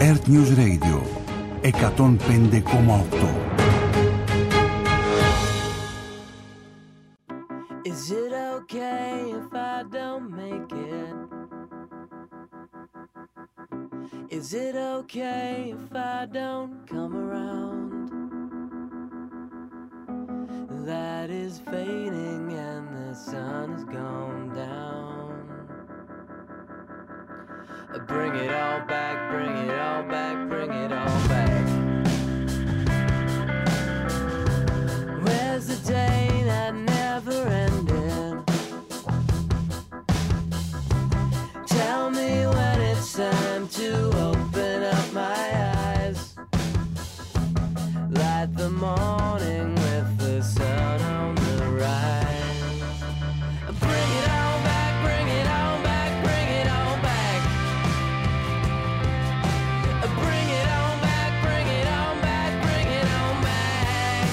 Earth News Radio 105,8. Is it okay if I don't make it? Is it okay if I don't come around? That is fading and the sun has gone down. Bring it all back, bring it all back, bring it all back. Where's the day that never ended? Tell me when it's time to open up my eyes. Light the morning with the sun on the rise. Bring it all back, bring it all back, bring it all back. Bring it all back, bring it all back, bring it all back.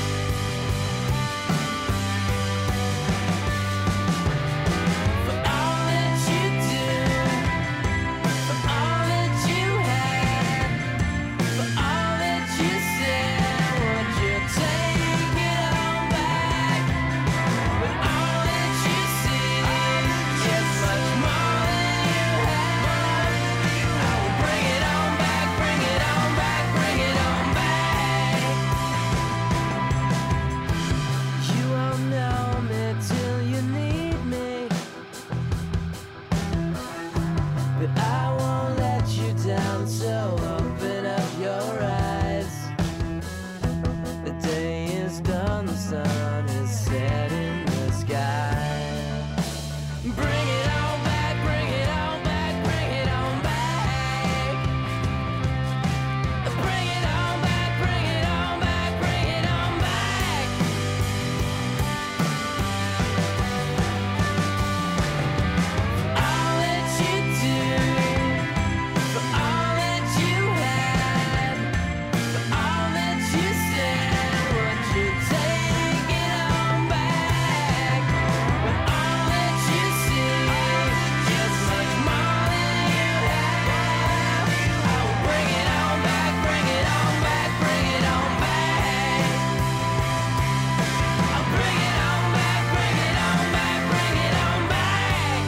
For all that you do, for all that you had, for all that you said, would you take it all back? With all that you see, just much more than you have, I will bring it on back, bring it on back, bring it on back. You won't know me till you need me, but I won't let you down, so open up your eyes. The day is done, the sun is set in the sky. Bring it on back, bring it on back, bring it on back. Bring it on back, bring it on back, bring it on back. All that you do, for all that you had, for all that you said, would you take it on back? With all that you see, just much more than you have, I will bring it on back, bring it on back, bring it on back. I'll bring it on back, bring it on back, bring it on back.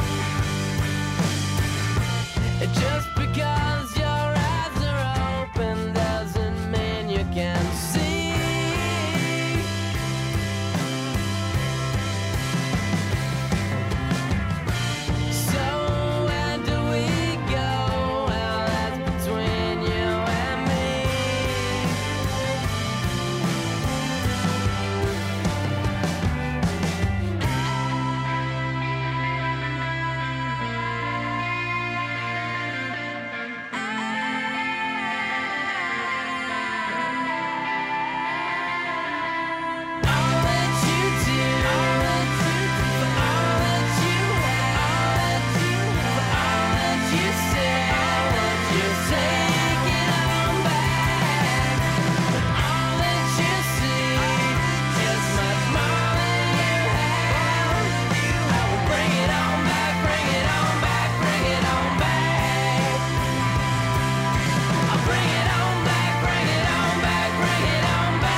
Just because your eyes are open doesn't mean you can see. So where do we go? Well, that's between you and me. All that you do, all that you do, for all that you had, for all that you said, would you take it on back? With all that you see, just much more than you have, I will bring it on back, bring it on back, bring it on back. I'll bring it on back, bring it on back, bring it on back.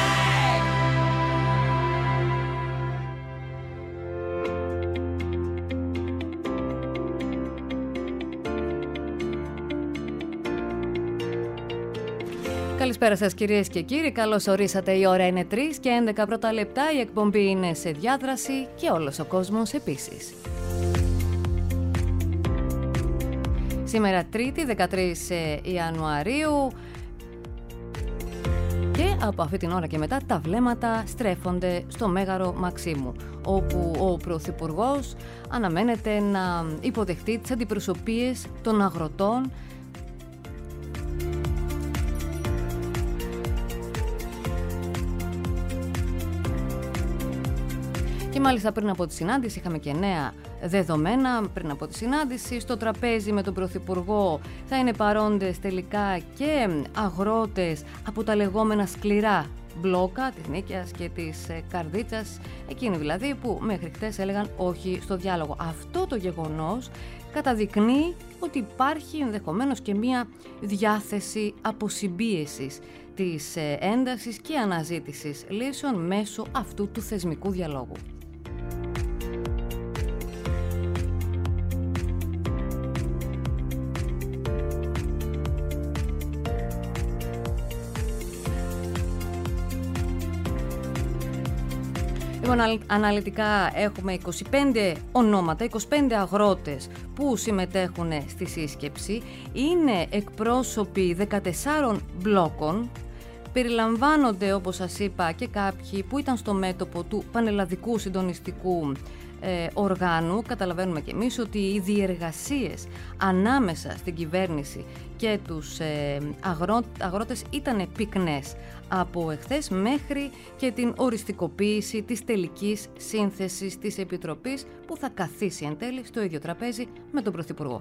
Καλησπέρα σας κυρίες και κύριοι, καλώς ορίσατε. Η ώρα είναι 3 και 11 πρώτα λεπτά, η εκπομπή είναι σε διάδραση και όλος ο κόσμος επίσης. Σήμερα Τρίτη, 13 Ιανουαρίου, και από αυτή την ώρα και μετά τα βλέμματα στρέφονται στο Μέγαρο Μαξίμου, όπου ο Πρωθυπουργός αναμένεται να υποδεχτεί τις αντιπροσωπείες των αγροτών και μάλιστα πριν από τη συνάντηση είχαμε και νέα δεδομένα. Πριν από τη συνάντηση στο τραπέζι με τον Πρωθυπουργό θα είναι παρόντες τελικά και αγρότες από τα λεγόμενα σκληρά μπλόκα της Νίκαιας και της Καρδίτσας, εκείνοι δηλαδή που μέχρι χτες έλεγαν όχι στο διάλογο. Αυτό το γεγονός καταδεικνύει ότι υπάρχει ενδεχομένως και μία διάθεση αποσυμπίεσης της έντασης και αναζήτησης λύσεων μέσω αυτού του θεσμικού διαλόγου. Λοιπόν, αναλυτικά έχουμε 25 ονόματα, 25 αγρότες που συμμετέχουν στη σύσκεψη. Είναι εκπρόσωποι 14 μπλόκων. Περιλαμβάνονται, όπως σας είπα, και κάποιοι που ήταν στο μέτωπο του πανελλαδικού συντονιστικού οργάνου. Καταλαβαίνουμε και εμείς ότι οι διεργασίες ανάμεσα στην κυβέρνηση και τους αγρότες ήταν πυκνές από εχθές μέχρι και την οριστικοποίηση της τελικής σύνθεσης της Επιτροπής που θα καθίσει εν τέλει στο ίδιο τραπέζι με τον Πρωθυπουργό.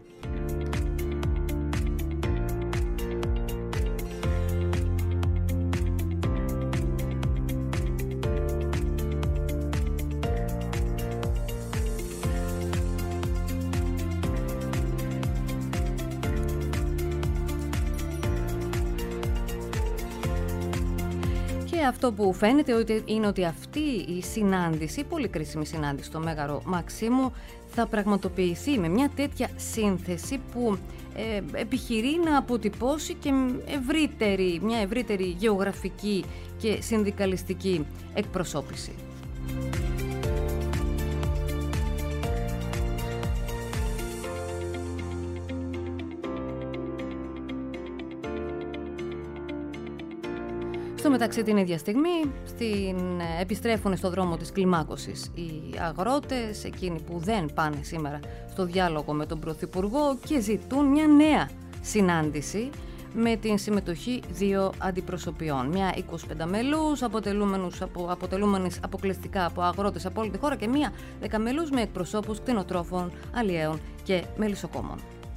Και αυτό που φαίνεται είναι ότι αυτή η συνάντηση, πολύ κρίσιμη συνάντηση στο Μέγαρο Μαξίμου, θα πραγματοποιηθεί με μια τέτοια σύνθεση που επιχειρεί να αποτυπώσει και μια ευρύτερη γεωγραφική και συνδικαλιστική εκπροσώπηση. Στο μεταξύ την ίδια στιγμή επιστρέφουν στο δρόμο της κλιμάκωσης οι αγρότες, εκείνοι που δεν πάνε σήμερα στο διάλογο με τον Πρωθυπουργό και ζητούν μια νέα συνάντηση με την συμμετοχή 2 αντιπροσωπιών. Μια 25 μελούς αποτελούμενης αποκλειστικά από αγρότες από όλη τη χώρα και μια 10 μελούς με εκπροσώπους κτηνοτρόφων, αλλιέων και μελισσοκόμων.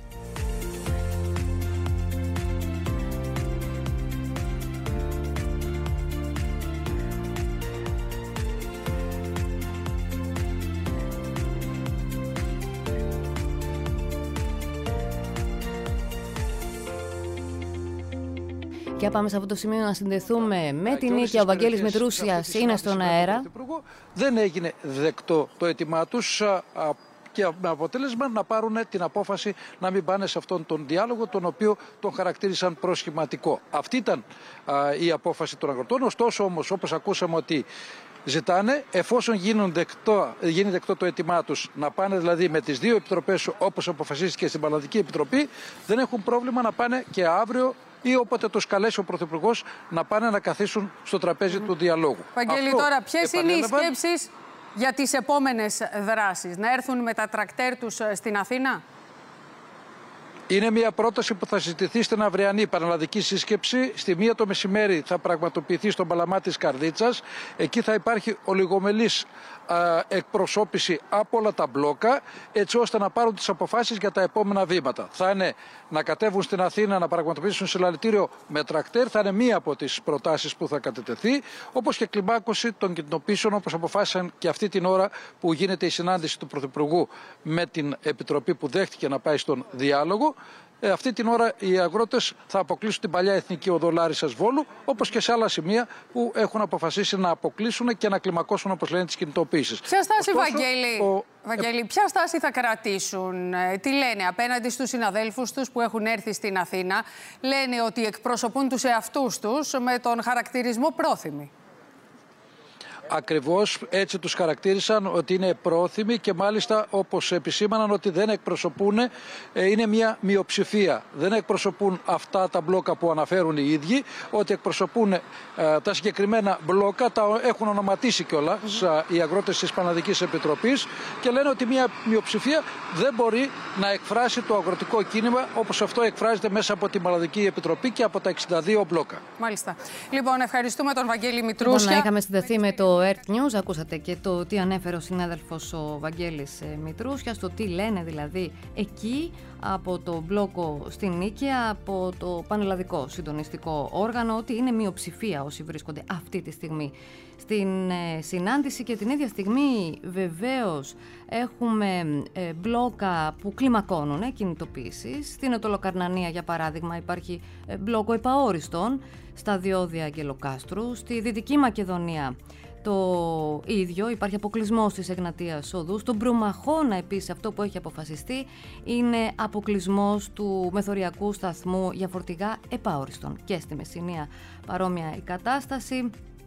Και πάμε σε αυτό το σημείο να συνδεθούμε με την Νίκη. Ο Βαγγέλης Μητρούσιας είναι στον αέρα. Δεν έγινε δεκτό το αίτημά τους και με αποτέλεσμα να πάρουν την απόφαση να μην πάνε σε αυτόν τον διάλογο, τον οποίο τον χαρακτήρισαν προσχηματικό. Αυτή ήταν η απόφαση των αγροτών. Ωστόσο όμως, όπως ακούσαμε, ότι ζητάνε, εφόσον γίνει δεκτό το αίτημά τους, να πάνε δηλαδή με τις 2 επιτροπές όπως αποφασίστηκε στην Πανελλαδική Επιτροπή, δεν έχουν πρόβλημα να πάνε και αύριο ή όποτε τους καλέσει ο Πρωθυπουργός να πάνε να καθίσουν στο τραπέζι του διαλόγου. Βαγγέλη, τώρα ποιες είναι οι σκέψεις για τις επόμενες δράσεις? Να έρθουν με τα τρακτέρ τους στην Αθήνα? Είναι μια πρόταση που θα συζητηθεί στην αυριανή πανελλαδική σύσκεψη. Στη 1 το μεσημέρι θα πραγματοποιηθεί στον Παλαμά της Καρδίτσας. Εκεί θα υπάρχει ολιγομελής εκπροσώπηση από όλα τα μπλόκα, έτσι ώστε να πάρουν τις αποφάσεις για τα επόμενα βήματα. Θα είναι να κατέβουν στην Αθήνα να πραγματοποιήσουν συλλαλητήριο με τρακτέρ, θα είναι μία από τις προτάσεις που θα κατετεθεί, όπως και κλιμάκωση των κοινοποιήσεων, όπως αποφάσισαν και αυτή την ώρα που γίνεται η συνάντηση του Πρωθυπουργού με την Επιτροπή που δέχτηκε να πάει στον διάλογο. Αυτή την ώρα οι αγρότες θα αποκλείσουν την παλιά Εθνική Οδό Λάρισσας Βόλου, όπως και σε άλλα σημεία που έχουν αποφασίσει να αποκλείσουν και να κλιμακώσουν, όπως λένε, τις κινητοποίησεις. Ποια στάση, Βαγγέλη, ποια στάση θα κρατήσουν? Τι λένε απέναντι στους συναδέλφους τους που έχουν έρθει στην Αθήνα? Λένε ότι εκπροσωπούν τους εαυτούς τους με τον χαρακτηρισμό πρόθυμοι. Ακριβώς έτσι τους χαρακτήρισαν, ότι είναι πρόθυμοι και μάλιστα, όπως επισήμαναν, ότι δεν εκπροσωπούν, είναι μια μειοψηφία. Δεν εκπροσωπούν αυτά τα μπλόκα που αναφέρουν οι ίδιοι, ότι εκπροσωπούν τα συγκεκριμένα μπλόκα, τα έχουν ονοματίσει κιόλας οι αγρότες της Πανελλαδικής Επιτροπής και λένε ότι μια μειοψηφία δεν μπορεί να εκφράσει το αγροτικό κίνημα όπως αυτό εκφράζεται μέσα από την Πανελλαδική Επιτροπή και από τα 62 μπλόκα. Μάλιστα. Λοιπόν, ευχαριστούμε τον Βαγγέλη Μητρούσια. Να είχαμε συνδεθεί με το Earth News. Ακούσατε και το τι ανέφερε ο συνάδελφος ο Βαγγέλης Μητρούσιας, το τι λένε δηλαδή εκεί από το μπλόκο στην Νίκαια, από το πανελλαδικό συντονιστικό όργανο, ότι είναι μειοψηφία όσοι βρίσκονται αυτή τη στιγμή στην συνάντηση. Και την ίδια στιγμή βεβαίως έχουμε μπλόκα που κλιμακώνουν κινητοποίησεις. Στην Ετωλοκαρνανία, για παράδειγμα, υπάρχει μπλόκο επαόριστον στα διόδια Αγγελοκάστρου. Στη Δυτική Μακεδονία το ίδιο, υπάρχει αποκλεισμός της Εγνατίας Οδού. Στον Προμαχώνα επίσης αυτό που έχει αποφασιστεί είναι αποκλεισμός του μεθοριακού σταθμού για φορτηγά επαόριστον. Και στη Μεσσηνία παρόμοια η κατάσταση.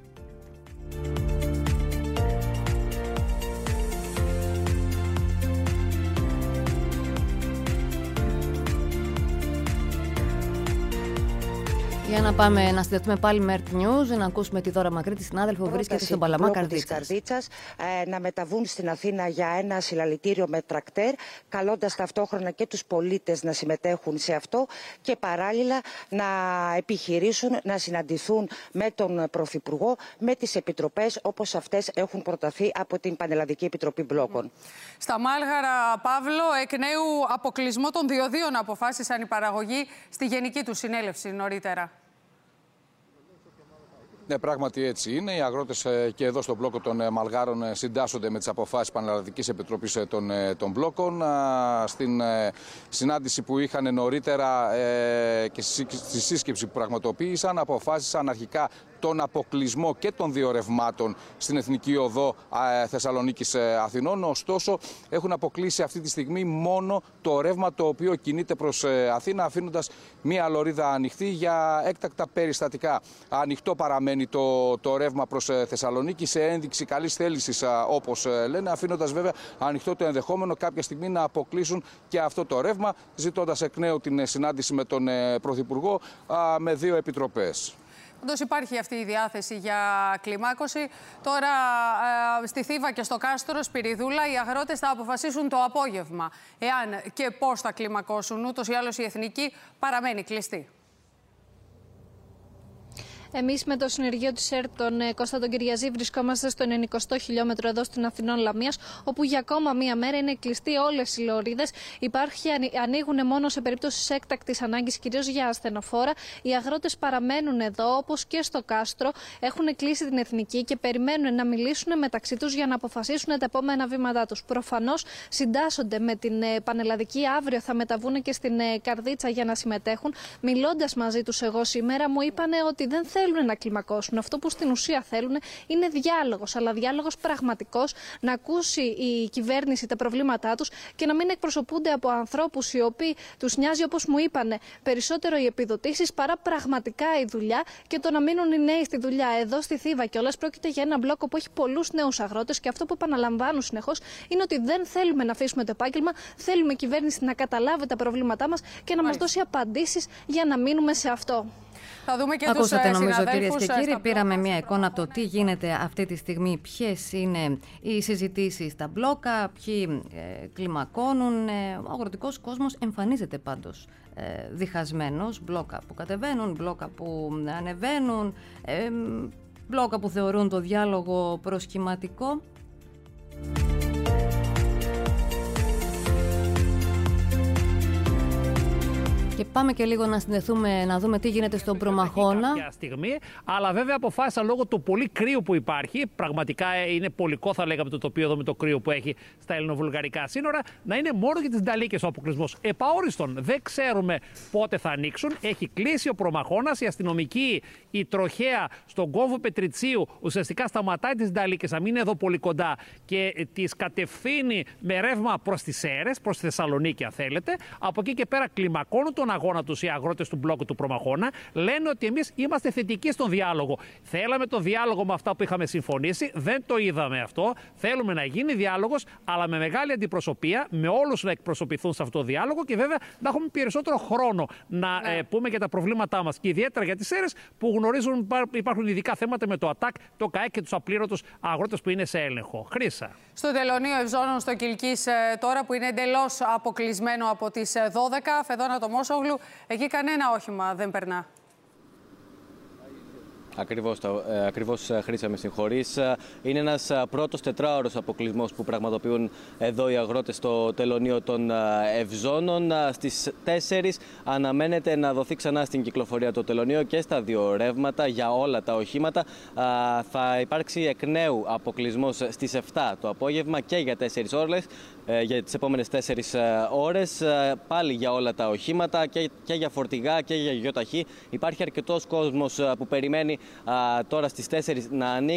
Για να πάμε να συνδεθούμε πάλι με Earth News, να ακούσουμε τη Δώρα Μακρύτη, συνάδελφο που βρίσκεται στον Παλαμά Καρδίτσας. Να μεταβούν στην Αθήνα για ένα συλλαλητήριο με τρακτέρ, καλώντας ταυτόχρονα και τους πολίτες να συμμετέχουν σε αυτό και παράλληλα να επιχειρήσουν να συναντηθούν με τον Πρωθυπουργό, με τις επιτροπές όπως αυτές έχουν προταθεί από την Πανελλαδική Επιτροπή Μπλόκων. Στα Μάλγαρα, Παύλο, εκ νέου αποκλεισμό των διοδίων αποφάσισαν οι παραγωγοί στη Γενική του Συνέλευση νωρίτερα. Ναι, πράγματι έτσι είναι. Οι αγρότες και εδώ στο μπλόκο των Μαλγάρων συντάσσονται με τις αποφάσεις Πανελλαδικής Επιτροπής των μπλόκων. Στην συνάντηση που είχαν νωρίτερα και στη σύσκεψη που πραγματοποίησαν, αποφάσισαν αρχικά τον αποκλεισμό και των δύο ρευμάτων στην Εθνική Οδό Θεσσαλονίκης Αθηνών. Ωστόσο, έχουν αποκλείσει αυτή τη στιγμή μόνο το ρεύμα το οποίο κινείται προς Αθήνα, αφήνοντας μία λωρίδα ανοιχτή για έκτακτα περιστατικά. Ανοιχτό παραμένει το ρεύμα προς Θεσσαλονίκη σε ένδειξη καλής θέλησης, όπως λένε, αφήνοντας βέβαια ανοιχτό το ενδεχόμενο κάποια στιγμή να αποκλείσουν και αυτό το ρεύμα, ζητώντας εκ νέου την συνάντηση με τον Πρωθυπουργό με δύο επιτροπές. Όντως υπάρχει αυτή η διάθεση για κλιμάκωση. Τώρα στη Θήβα και στο Κάστρο, Σπυριδούλα, οι αγρότες θα αποφασίσουν το απόγευμα εάν και πώς θα κλιμακώσουν. Ούτως ή άλλως η Εθνική παραμένει κλειστή. Εμείς με το συνεργείο της ΕΡΤ, τον Κώστα τον Κυριαζή, βρισκόμαστε στο 90 χιλιόμετρο εδώ στην Αθηνών Λαμίας, όπου για ακόμα μία μέρα είναι κλειστοί όλες οι λωρίδες. Ανοίγουν μόνο σε περίπτωση έκτακτης ανάγκης, κυρίως για ασθενοφόρα. Οι αγρότες παραμένουν εδώ, όπως και στο Κάστρο. Έχουν κλείσει την Εθνική και περιμένουν να μιλήσουν μεταξύ τους για να αποφασίσουν τα επόμενα βήματά τους. Προφανώς συντάσσονται με την Πανελλαδική. Αύριο θα μεταβούν και στην Καρδίτσα για να συμμετέχουν. Μιλώντας μαζί τους εγώ σήμερα, μου είπαν ότι δεν θέλουν να κλιμακώσουν. Αυτό που στην ουσία θέλουν είναι διάλογος, αλλά διάλογος πραγματικός, να ακούσει η κυβέρνηση τα προβλήματά τους και να μην εκπροσωπούνται από ανθρώπους οι οποίοι τους νοιάζει, όπως μου είπανε, περισσότερο οι επιδοτήσεις παρά πραγματικά η δουλειά και το να μείνουν οι νέοι στη δουλειά. Εδώ στη Θήβα κιόλας πρόκειται για ένα μπλόκο που έχει πολλούς νέους αγρότες και αυτό που επαναλαμβάνουν συνεχώς είναι ότι δεν θέλουμε να αφήσουμε το επάγγελμα, θέλουμε η κυβέρνηση να καταλάβει τα προβλήματά μας και να μας δώσει απαντήσεις για να μείνουμε σε αυτό. Θα δούμε και ακούσατε, τους νομίζω, κυρίες και κύριοι. στα πήραμε μια εικόνα από το τι γίνεται αυτή τη στιγμή, ποιες είναι οι συζητήσεις στα μπλόκα, ποιοι κλιμακώνουν. Ο αγροτικός κόσμος εμφανίζεται πάντως διχασμένος. Μπλόκα που κατεβαίνουν, μπλόκα που ανεβαίνουν, μπλόκα που θεωρούν το διάλογο προσχηματικό. Και πάμε και λίγο να συνδεθούμε, να δούμε τι γίνεται στον Προμαχώνα. Στιγμή, αλλά βέβαια αποφάσισαν λόγω του πολύ κρύου που υπάρχει, πραγματικά είναι πολικό θα λέγαμε το τοπίο εδώ με το κρύο που έχει στα ελληνοβουλγαρικά σύνορα, να είναι μόνο για τις Νταλίκες ο αποκλεισμός. Επαόριστον, δεν ξέρουμε πότε θα ανοίξουν. Έχει κλείσει ο Προμαχώνας, η αστυνομική, η τροχέα στον κόμβο Πετριτσίου ουσιαστικά σταματάει τις Νταλίκες να μην είναι εδώ πολύ κοντά και τις κατευθύνει με ρεύμα προς τις Σέρρες, προς τη Θεσσαλονίκη αν θέλετε. Από εκεί και πέρα κλιμακώνουν τον αγώνα τους οι αγρότες του μπλόκου του Προμαχώνα. Λένε ότι εμείς είμαστε θετικοί στον διάλογο. Θέλαμε το διάλογο με αυτά που είχαμε συμφωνήσει, δεν το είδαμε αυτό. Θέλουμε να γίνει διάλογος, αλλά με μεγάλη αντιπροσωπεία, με όλους να εκπροσωπηθούν σε αυτό το διάλογο και βέβαια να έχουμε περισσότερο χρόνο να πούμε για τα προβλήματά μας. Και ιδιαίτερα για τις Σέρρες που γνωρίζουν υπάρχουν ειδικά θέματα με το ΑΤΑΚ, το ΚΑΕΚ και τους απλήρωτους αγρότες που είναι σε έλεγχο. Χρύσα. Στο τελωνείο Ευζώνων στο Κιλκής τώρα που είναι εντελώς αποκλεισμένο από τις 12, Φεδόνα Τομόσογλου, εκεί κανένα όχημα δεν περνά. Ακριβώς, Χρήσα, με συγχωρείς. Είναι ένας πρώτος τετράωρος αποκλεισμός που πραγματοποιούν εδώ οι αγρότες στο τελωνείο των Ευζώνων. Στις 4 αναμένεται να δοθεί ξανά στην κυκλοφορία το τελωνείο και στα 2 ρεύματα για όλα τα οχήματα. Θα υπάρξει εκ νέου αποκλεισμός στις 7 το απόγευμα και για 4 ώρες, για τις επόμενες 4 ώρες, πάλι για όλα τα οχήματα και για φορτηγά και για γιοταχή. Υπάρχει αρκετός κόσμος που περιμένει τώρα στις 4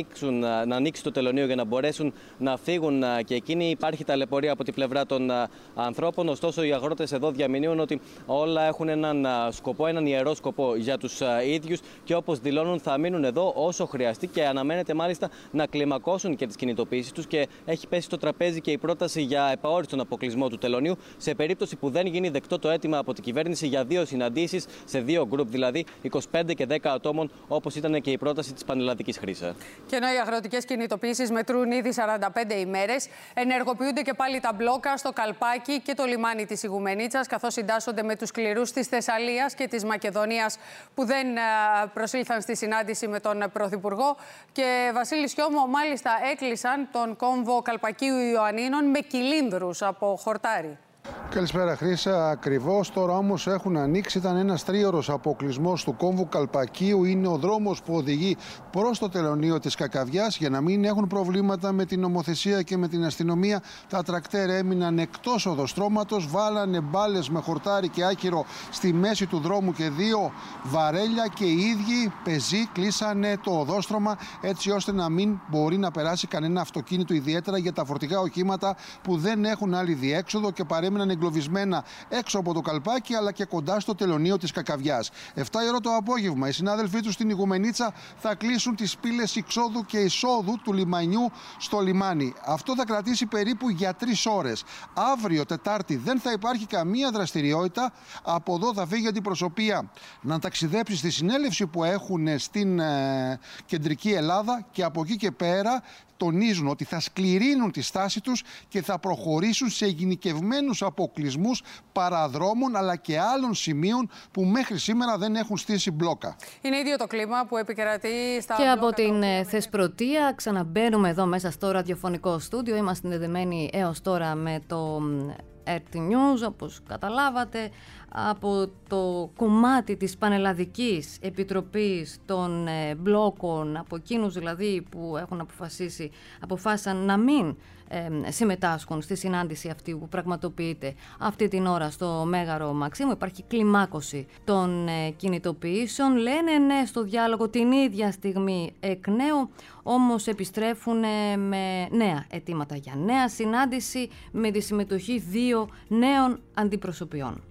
να ανοίξει το τελωνείο για να μπορέσουν να φύγουν και εκείνοι. Υπάρχει ταλαιπωρία από την πλευρά των ανθρώπων, ωστόσο οι αγρότες εδώ διαμηνύουν ότι όλα έχουν έναν σκοπό, έναν ιερό σκοπό για τους ίδιους και όπως δηλώνουν θα μείνουν εδώ όσο χρειαστεί και αναμένεται μάλιστα να κλιμακώσουν και τις κινητοποιήσεις τους και έχει πέσει στο τραπέζι και η πρόταση για επαόριστον αποκλεισμό του τελωνείου σε περίπτωση που δεν γίνει δεκτό το αίτημα από την κυβέρνηση για 2 συναντήσεις, σε 2 γκρουπ δηλαδή, 25 και 10 ατόμων, όπως ήταν και η πρόταση της πανελλαδικής, Χρήσα. Και ενώ οι αγροτικές κινητοποιήσεις μετρούν ήδη 45 ημέρες, ενεργοποιούνται και πάλι τα μπλόκα στο Καλπάκι και το λιμάνι της Ιγουμενίτσας, καθώς συντάσσονται με τους σκληρούς της Θεσσαλίας και της Μακεδονίας που δεν προσήλθαν στη συνάντηση με τον Πρωθυπουργό. Και Βασίλη Σιώμο, μάλιστα έκλεισαν τον κόμβο Καλπακίου Ιωαννίνων με κυλίνδρους από χορτάρι. Καλησπέρα, Χρήσα. Ακριβώς τώρα όμως έχουν ανοίξει. Ήταν ένας 3ωρος αποκλεισμός του κόμβου Καλπακίου. Είναι ο δρόμος που οδηγεί προς το τελωνείο της Κακαβιάς για να μην έχουν προβλήματα με την νομοθεσία και με την αστυνομία. Τα τρακτέρ έμειναν εκτός οδοστρώματος. Βάλανε μπάλες με χορτάρι και άκυρο στη μέση του δρόμου και 2 βαρέλια και οι ίδιοι πεζοί κλείσανε το οδόστρωμα έτσι ώστε να μην μπορεί να περάσει κανένα αυτοκίνητο, ιδιαίτερα για τα φορτηγά οχήματα που δεν έχουν άλλη διέξοδο και παρέμειναν εγκλωβισμένα έξω από το Καλπάκι αλλά και κοντά στο τελωνείο της Κακαβιάς. 7 η ώρα το απόγευμα οι συνάδελφοί τους στην Ιγουμενίτσα θα κλείσουν τις πύλες εξόδου και εισόδου του λιμανιού στο λιμάνι. Αυτό θα κρατήσει περίπου για 3 ώρες. Αύριο, Τετάρτη, δεν θα υπάρχει καμία δραστηριότητα. Από εδώ θα φύγει αντιπροσωπεία να ταξιδέψει στη συνέλευση που έχουν στην κεντρική Ελλάδα και από εκεί και πέρα τονίζουν ότι θα σκληρύνουν τη στάση τους και θα προχωρήσουν σε γενικευμένους αποκλεισμούς παραδρόμων αλλά και άλλων σημείων που μέχρι σήμερα δεν έχουν στήσει μπλόκα. Είναι ίδιο το κλίμα που επικρατεί στα και μπλόκα. Από την Θεσπρωτεία ξαναμπαίνουμε εδώ μέσα στο ραδιοφωνικό στούντιο. Είμαστε συνδεδεμένοι έως τώρα με το RT News, όπως καταλάβατε, από το κομμάτι της Πανελλαδικής Επιτροπής των Μπλόκων, από εκείνους δηλαδή που έχουν αποφάσισαν να μην συμμετάσχουν στη συνάντηση αυτή που πραγματοποιείται αυτή την ώρα στο Μέγαρο Μαξίμου. Υπάρχει κλιμάκωση των κινητοποιήσεων. Λένε ναι στο διάλογο την ίδια στιγμή εκ νέου, όμως επιστρέφουν με νέα αιτήματα για νέα συνάντηση με τη συμμετοχή 2 νέων αντιπροσωπιών.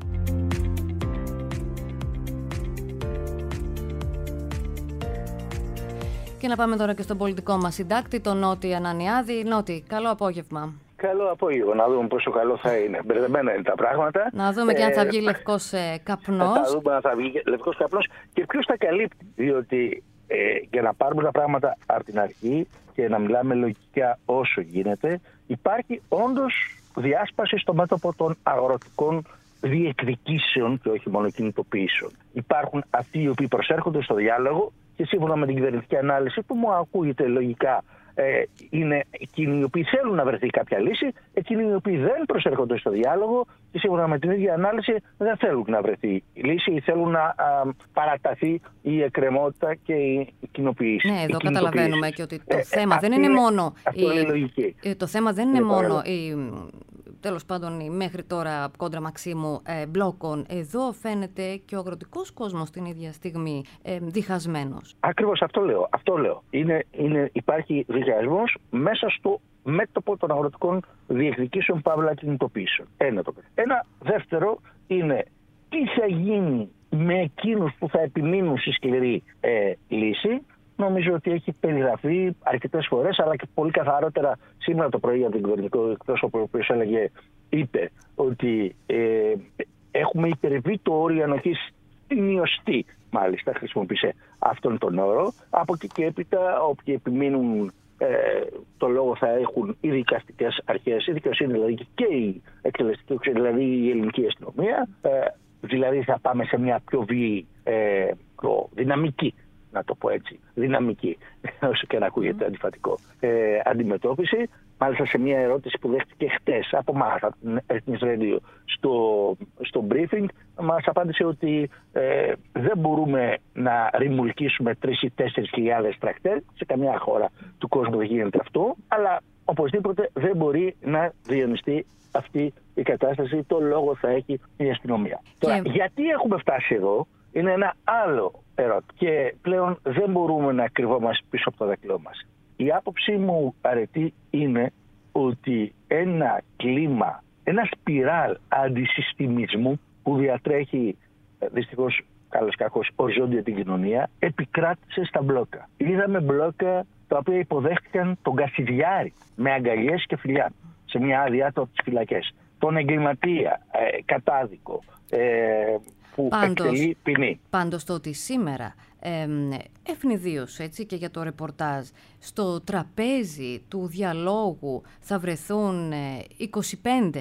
Και να πάμε τώρα και στον πολιτικό μας συντάκτη, τον Νότι Ανανιάδη. Νότι, καλό απόγευμα. Καλό απόγευμα, να δούμε πόσο καλό θα είναι. Μπερδεμένα είναι τα πράγματα. Να δούμε και αν θα βγει λευκός καπνός. Θα δούμε αν θα βγει λευκός καπνός και ποιος θα καλύπτει. Διότι για να πάρουμε τα πράγματα από την αρχή και να μιλάμε λογικά όσο γίνεται, υπάρχει όντως διάσπαση στο μέτωπο των αγροτικών διεκδικήσεων και όχι μόνο κινητοποιήσεων. Υπάρχουν αυτοί οι οποίοι προσέρχονται στο διάλογο και σύμφωνα με την κυβερνητική ανάλυση που μου ακούγεται λογικά είναι εκείνοι οι οποίοι θέλουν να βρεθεί κάποια λύση, εκείνοι οι οποίοι δεν προσέρχονται στο διάλογο και σύμφωνα με την ίδια ανάλυση δεν θέλουν να βρεθεί λύση ή θέλουν να παραταθεί η εκκρεμότητα και η κοινοποίηση. Ναι, εδώ καταλαβαίνουμε και ότι το θέμα δεν είναι μόνο. Το θέμα δεν είναι μόνο τέλος πάντων η μέχρι τώρα κόντρα Μαξίμου μπλόκων. Εδώ φαίνεται και ο αγροτικός κόσμος την ίδια στιγμή διχασμένος. Ακριβώς αυτό λέω. Υπάρχει διχασμός μέσα στο μέτωπο των αγροτικών διεκδικήσεων παύλα κινητοποιήσεων. Ένα δεύτερο είναι τι θα γίνει με εκείνους που θα επιμείνουν στη σκληρή λύση. Νομίζω ότι έχει περιγραφεί αρκετές φορές, αλλά και πολύ καθαρότερα σήμερα το πρωί από την κυβερνητικό εκπρόσωπο, ο οποίος είπε ότι έχουμε υπερβεί το όριο ανοχής στην ιωστή, μάλιστα χρησιμοποίησε αυτόν τον όρο. Από εκεί και έπειτα, όποιοι επιμείνουν το λόγο θα έχουν οι δικαστικές αρχές, η δικαιοσύνη δηλαδή και η εκτελεστική, δηλαδή η ελληνική αστυνομία. Δηλαδή θα πάμε σε μια πιο βίαιη, πιο δυναμική να το πω έτσι, δυναμική, όσο και να ακούγεται αντιφατικό, αντιμετώπιση. Μάλιστα σε μια ερώτηση που δέχτηκε χτες από εμάς, από την Ethnic Radio, στο briefing, μας απάντησε ότι δεν μπορούμε να ρημουλκίσουμε 3.000 ή 4.000 τρακτέρ, σε καμιά χώρα του κόσμου δεν γίνεται αυτό, αλλά οπωσδήποτε δεν μπορεί να διονυστεί αυτή η κατάσταση, το λόγο θα έχει η αστυνομία. Τώρα, γιατί έχουμε φτάσει εδώ, είναι ένα άλλο ερώτημα και πλέον δεν μπορούμε να κρυβόμαστε πίσω από το δάκτυλό μας. Η άποψή μου, Αρετή, είναι ότι ένα κλίμα, ένα σπιράλ αντισυστημισμού που διατρέχει δυστυχώς καλώς κακώς οριζόντια την κοινωνία, επικράτησε στα μπλόκα. Είδαμε μπλόκα τα οποία υποδέχτηκαν τον Κασιδιάρη με αγκαλιές και φιλιά σε μια άδειά του από τις φυλακές. Τον εγκληματία, κατάδικο, που εκτελεί ποινή. Πάντως το ότι σήμερα ευνηδίως, έτσι, και για το ρεπορτάζ, στο τραπέζι του διαλόγου θα βρεθούν 25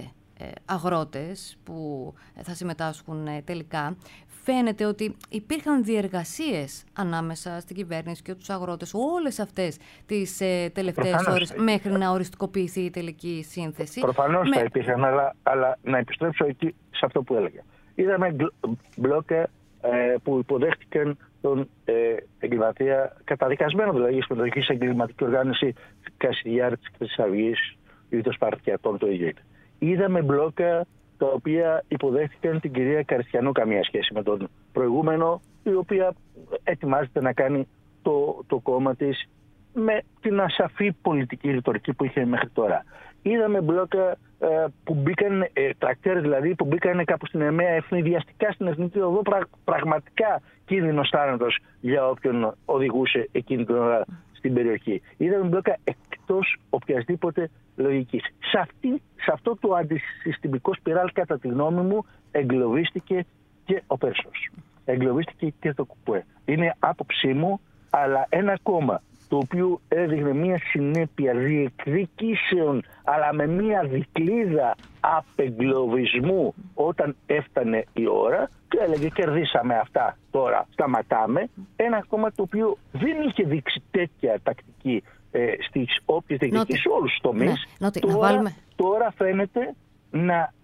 αγρότες που θα συμμετάσχουν τελικά, φαίνεται ότι υπήρχαν διεργασίες ανάμεσα στην κυβέρνηση και τους αγρότες όλες αυτές τις τελευταίες ώρες μέχρι να οριστικοποιηθεί η τελική σύνθεση. Προφανώς θα υπήρχαν, αλλά να επιστρέψω εκεί σε αυτό που έλεγα. Είδαμε μπλόκα που υποδέχτηκαν τον εγκληματία καταδικασμένο, δηλαδή η συμμετοχή σε εγκληματική οργάνωση Κασιδιάρη της Χρυσής Αυγής ή των Σπαρτιατών, το ίδιο. Είδαμε μπλόκα τα οποία υποδέχτηκαν την κυρία Καριστιανού, καμία σχέση με τον προηγούμενο, η οποία ετοιμάζεται να κάνει το κόμμα της με την ασαφή πολιτική ρητορική που είχε μέχρι τώρα. Είδαμε μπλόκα που μπήκαν, τρακτέρ δηλαδή, που μπήκαν κάπου στην ΕΜΕΑ ευνηδιαστικά στην Εθνική Οδό, πραγματικά κίνδυνος θάνατος για όποιον οδηγούσε εκείνη την ώρα στην περιοχή. Είδαμε μπλόκα εκτός οποιασδήποτε λογικής. Σε αυτό το αντισυστημικό σπιράλ, κατά τη γνώμη μου, εγκλωβίστηκε και ο Πέρσος. Εγκλωβίστηκε και το ΚΚΕ. Είναι άποψή μου, αλλά ένα κόμμα το οποίο έδειχνε μια συνέπεια διεκδικήσεων, αλλά με μια δικλίδα απεγκλωβισμού όταν έφτανε η ώρα και έλεγε κερδίσαμε αυτά, τώρα σταματάμε. Ένα κόμμα το οποίο δεν είχε δείξει τέτοια τακτική στις όποιες διεκδικήσεις, σε όλους τους τομείς. Τώρα φαίνεται να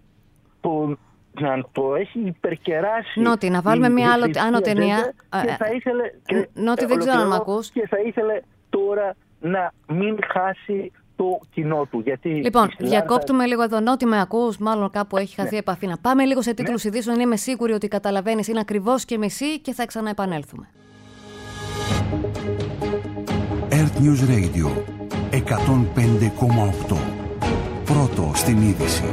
το έχει υπερκεράσει. Νότι, να βάλουμε μια άλλο ταινία. Και θα ήθελε, Νότι, δεν ξέρω αν με ακούς. Και θα ήθελε τώρα να μην χάσει το κοινό του. Γιατί λοιπόν, διακόπτουμε λίγο εδώ. Νότι, με ακούς, μάλλον κάπου έχει χαθεί επαφή. Να πάμε λίγο σε τίτλους ειδήσεων. Είμαι σίγουρη ότι καταλαβαίνεις, είναι ακριβώς και μισή και θα ξαναεπανέλθουμε. Earth News Radio 105,8. Πρώτο στην είδηση.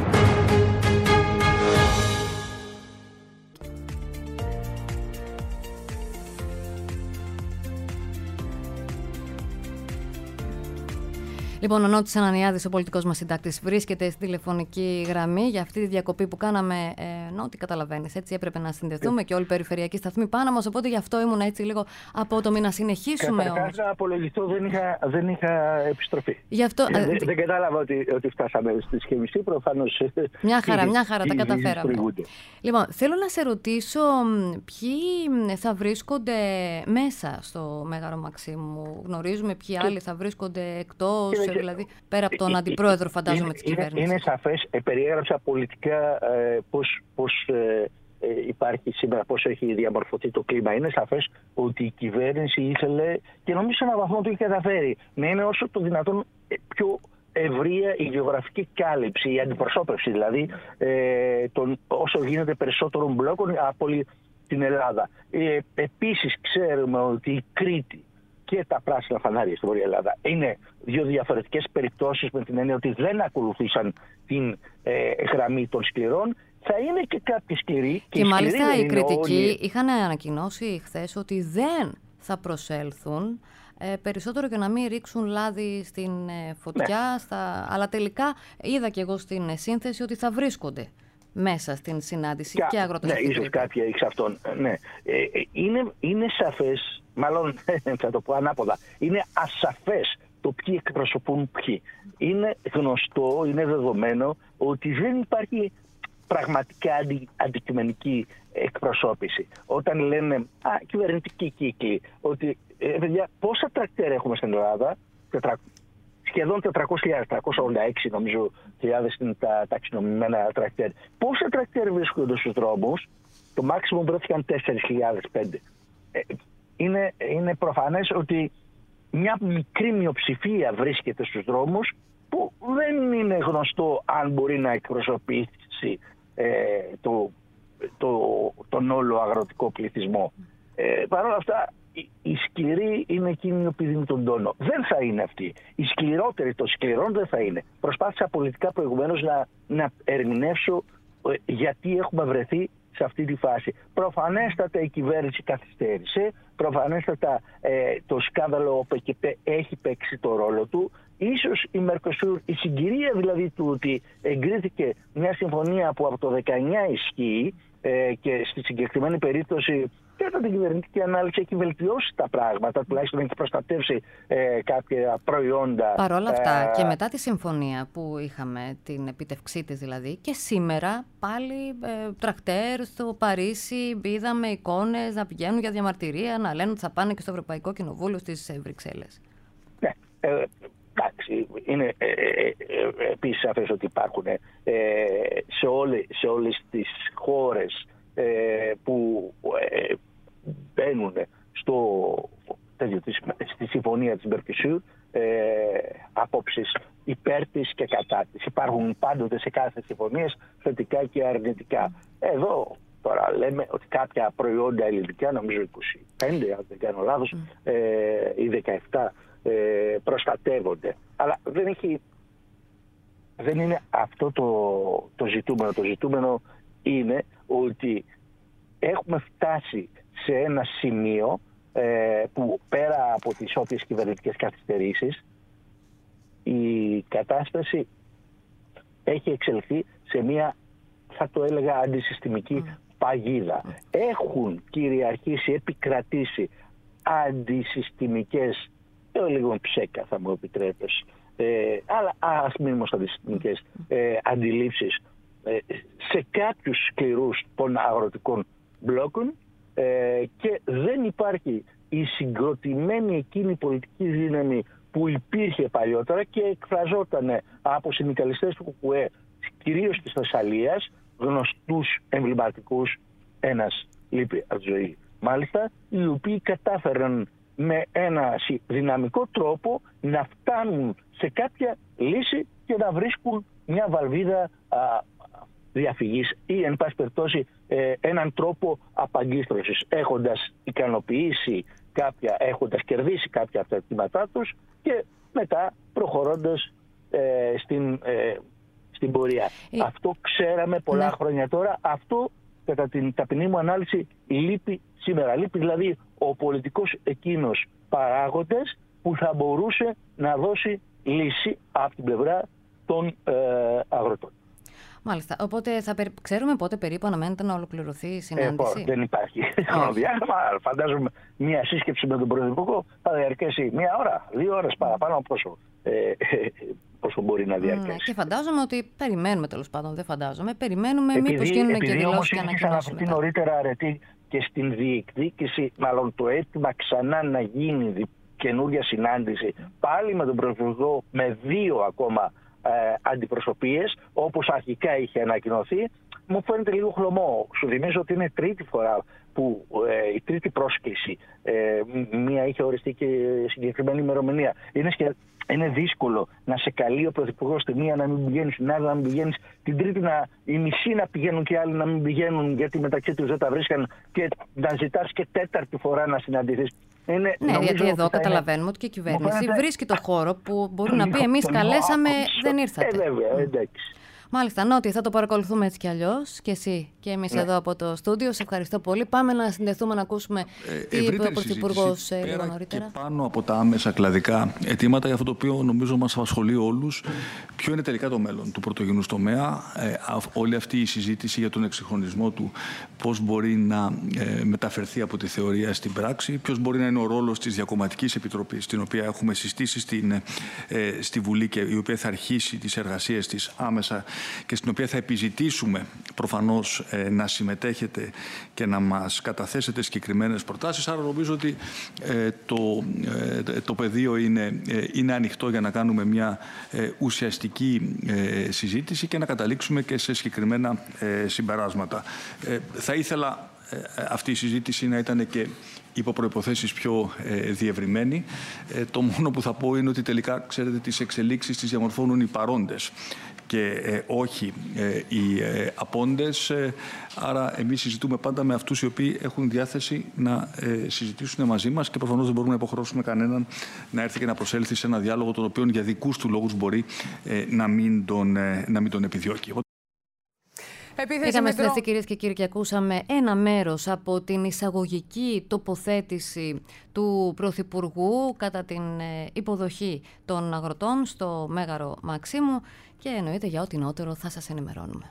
Λοιπόν, ο Νότης Ανανιάδης, ο πολιτικός μας συντάκτης, βρίσκεται στη τηλεφωνική γραμμή για αυτή τη διακοπή που κάναμε. Νότι, καταλαβαίνεις, έτσι έπρεπε να συνδεθούμε και όλοι οι περιφερειακοί σταθμοί πάνω μας. Οπότε γι' αυτό ήμουν έτσι λίγο απότομη να συνεχίσουμε. Καταρχάς, να απολογηθώ, δεν είχα επιστροφή. Γι' αυτό, δεν κατάλαβα ότι φτάσαμε στη σχήμιση, προφανώς. Μια χαρά, τα καταφέραμε. Λοιπόν, θέλω να σε ρωτήσω ποιοι θα βρίσκονται μέσα στο Μέγαρο Μαξίμου. Γνωρίζουμε ποιοι άλλοι θα βρίσκονται εκτός. Δηλαδή, πέρα από τον αντιπρόεδρο, φαντάζομαι, της κυβέρνησης. Είναι σαφές, περιέγραψα πολιτικά πώς υπάρχει σήμερα, πώς έχει διαμορφωθεί το κλίμα. Είναι σαφές ότι η κυβέρνηση ήθελε, και νομίζω σε έναν βαθμό το έχει καταφέρει, να είναι όσο το δυνατόν πιο ευρεία η γεωγραφική κάλυψη, η αντιπροσώπευση δηλαδή, όσο γίνεται περισσότερων μπλόκων από όλη την Ελλάδα. Επίσης, ξέρουμε ότι η Κρήτη και τα πράσινα φανάρια στην Βόρεια Ελλάδα είναι δύο διαφορετικές περιπτώσεις, με την έννοια ότι δεν ακολουθήσαν την γραμμή των σκληρών. Θα είναι και κάποιοι σκληροί. Και μάλιστα οι κριτικοί είχαν ανακοινώσει χθες ότι δεν θα προσέλθουν, περισσότερο για να μην ρίξουν λάδι στην φωτιά. Ναι. Αλλά τελικά είδα και εγώ στην σύνθεση ότι θα βρίσκονται μέσα στην συνάντηση και αγρότες. Ναι, ίσως κάποιοι εξ αυτών. Ναι. Είναι σαφές, μάλλον θα το πω ανάποδα, είναι ασαφές το ποιοι εκπροσωπούν ποιοι. Είναι γνωστό, είναι δεδομένο ότι δεν υπάρχει πραγματικά αντικειμενική εκπροσώπηση. Όταν λένε κυβερνητικοί κύκλοι ότι παιδιά, πόσα τρακτέρ έχουμε στην Ελλάδα, σχεδόν 400.000, 386 νομίζω χιλιάδες είναι τα ταξινομημένα τρακτέρ. Πόσα τρακτέρ βρίσκονται στους δρόμους? Το maximum βρέθηκαν 4.005. Είναι προφανές ότι μια μικρή μειοψηφία βρίσκεται στους δρόμους που δεν είναι γνωστό αν μπορεί να εκπροσωπήσει τον όλο αγροτικό πληθυσμό. Παρ' όλα αυτά, η σκληρή είναι εκείνη που δίνει τον τόνο. Δεν θα είναι αυτή. Οι σκληρότεροι των σκληρών δεν θα είναι. Προσπάθησα πολιτικά προηγουμένως να ερμηνεύσω γιατί έχουμε βρεθεί σε αυτή τη φάση. Προφανέστατα η κυβέρνηση καθυστέρησε, προφανέστατα το σκάνδαλο ΟΠΕΚ έχει παίξει το ρόλο του. Ίσως η Μερκοσούρ, η συγκυρία δηλαδή του ότι εγκρίθηκε μια συμφωνία που από το 19 ισχύει και στη συγκεκριμένη περίπτωση κατά την κυβερνητική ανάλυση έχει βελτιώσει τα πράγματα, τουλάχιστον έχει προστατεύσει κάποια προϊόντα. Παρ' όλα αυτά και μετά τη συμφωνία που είχαμε, την επίτευξή της δηλαδή, και σήμερα πάλι τρακτέρ στο Παρίσι, είδαμε εικόνες να πηγαίνουν για διαμαρτυρία, να λένε ότι θα πάνε και στο Ευρωπαϊκό Κοινοβούλιο στις Βρυξέλλες. Ναι, εντάξει, είναι επίσης σαφές ότι υπάρχουν σε όλες τις χώρες που μπαίνουν στη συμφωνία της Μερκοσούρ απόψεις υπέρ της και κατά της. Υπάρχουν πάντοτε σε κάθε συμφωνίες θετικά και αρνητικά. Εδώ τώρα λέμε ότι κάποια προϊόντα ελληνικά, νομίζω 25 αν δεν κάνω λάθος, ή 17 προστατεύονται. Αλλά δεν είναι αυτό το ζητούμενο. Το ζητούμενο είναι ότι έχουμε φτάσει σε ένα σημείο που πέρα από τις όποιες κυβερνητικές καθυστερήσεις η κατάσταση έχει εξελιχθεί σε μια, θα το έλεγα, αντισυστημική παγίδα. Έχουν κυριαρχήσει, επικρατήσει αντισυστημικές, λίγο ψέκα θα μου επιτρέπεις, αλλά ας μείνουμε στα αντισυστημικές αντιλήψεις σε κάποιους σκληρούς των αγροτικών μπλόκων και δεν υπάρχει η συγκροτημένη εκείνη πολιτική δύναμη που υπήρχε παλιότερα και εκφραζόταν από συνδικαλιστές του ΚΚΕ, κυρίως της Θεσσαλίας, γνωστούς εμβληματικούς, ένας λείπει από τη ζωή μάλιστα, οι οποίοι κατάφεραν με ένα δυναμικό τρόπο να φτάνουν σε κάποια λύση και να βρίσκουν μια βαλβίδα διαφυγής ή εν πάση περιπτώσει έναν τρόπο απαγκίστρωσης, έχοντας ικανοποιήσει κάποια, έχοντας κερδίσει κάποια από τα αιτήματά τους και μετά προχωρώντας στην πορεία. Αυτό ξέραμε πολλά χρόνια τώρα. Αυτό κατά την ταπεινή μου ανάλυση λείπει σήμερα. Λείπει δηλαδή ο πολιτικός εκείνος παράγοντας που θα μπορούσε να δώσει λύση από την πλευρά των αγροτών. Μάλιστα. Οπότε ξέρουμε πότε περίπου αναμένεται να ολοκληρωθεί η συνάντηση. Δεν υπάρχει χρονοδιάγραμμα. Φαντάζομαι μια σύσκεψη με τον Πρωθυπουργό θα διαρκέσει 1 ώρα, 2 ώρες παραπάνω πόσο μπορεί να διαρκέσει. Και φαντάζομαι ότι περιμένουμε, τέλος πάντων, δεν φαντάζομαι, περιμένουμε μήπως γίνουν και δηλώσεις και ανακοινώσεις μετά. Νωρίτερα αρετή και στην διεκδίκηση, μάλλον το αίτημα ξανά να γίνει καινούργια συνάντηση πάλι με τον Πρωθυπουργό με 2 ακόμα αντιπροσωπείες, όπως αρχικά είχε ανακοινωθεί, μου φαίνεται λίγο χλωμό. Σου θυμίζω ότι είναι τρίτη φορά που η τρίτη πρόσκληση, μία είχε οριστεί και συγκεκριμένη ημερομηνία. Είναι δύσκολο να σε καλεί ο Πρωθυπουργός τη μία να μην πηγαίνει, στην άλλη να μην πηγαίνει, την τρίτη οι μισοί να πηγαίνουν και οι άλλοι να μην πηγαίνουν γιατί μεταξύ τους δεν τα βρίσκαν και να ζητάς και τέταρτη φορά να συναντηθείς. Ναι, γιατί εδώ καταλαβαίνουμε ότι και η κυβέρνηση βρίσκει το χώρο που μπορεί να πει εμείς καλέσαμε, δεν ήρθατε. Βέβαια, εντάξει. Μάλιστα, Νότι, θα το παρακολουθούμε έτσι κι αλλιώς και εσύ Και εμείς εδώ από το στούντιο. Σε ευχαριστώ πολύ. Πάμε να συνδεθούμε να ακούσουμε τι είπε ο Πρωθυπουργός λίγο νωρίτερα. Και πάνω από τα άμεσα κλαδικά αιτήματα, για αυτό το οποίο νομίζω μας απασχολεί όλους, ποιο είναι τελικά το μέλλον του πρωτογενούς τομέα. Όλη αυτή η συζήτηση για τον εξυγχρονισμό του, πώς μπορεί να μεταφερθεί από τη θεωρία στην πράξη, ποιος μπορεί να είναι ο ρόλος της Διακομματικής Επιτροπής, την οποία έχουμε συστήσει στη Βουλή και η οποία θα αρχίσει τις εργασίες της άμεσα και στην οποία θα επιζητήσουμε προφανώς να συμμετέχετε και να μας καταθέσετε συγκεκριμένες προτάσεις. Άρα νομίζω ότι το πεδίο είναι ανοιχτό για να κάνουμε μια ουσιαστική συζήτηση και να καταλήξουμε και σε συγκεκριμένα συμπεράσματα. Θα ήθελα αυτή η συζήτηση να ήταν και υπό προϋποθέσεις πιο διευρυμένη. Το μόνο που θα πω είναι ότι τελικά, ξέρετε, τις εξελίξεις τις διαμορφώνουν οι παρόντες και όχι οι απόντες. Άρα εμείς συζητούμε πάντα με αυτούς οι οποίοι έχουν διάθεση να συζητήσουν μαζί μας και προφανώς δεν μπορούμε να υποχρεώσουμε κανέναν να έρθει και να προσέλθει σε ένα διάλογο τον οποίο για δικούς του λόγους μπορεί να μην τον επιδιώκει. Είχαμε συνδεθεί, κυρίες και κύριοι, και ακούσαμε ένα μέρος από την εισαγωγική τοποθέτηση του Πρωθυπουργού κατά την υποδοχή των αγροτών στο Μέγαρο Μαξίμου και εννοείται για ό,τι νεότερο θα σας ενημερώνουμε.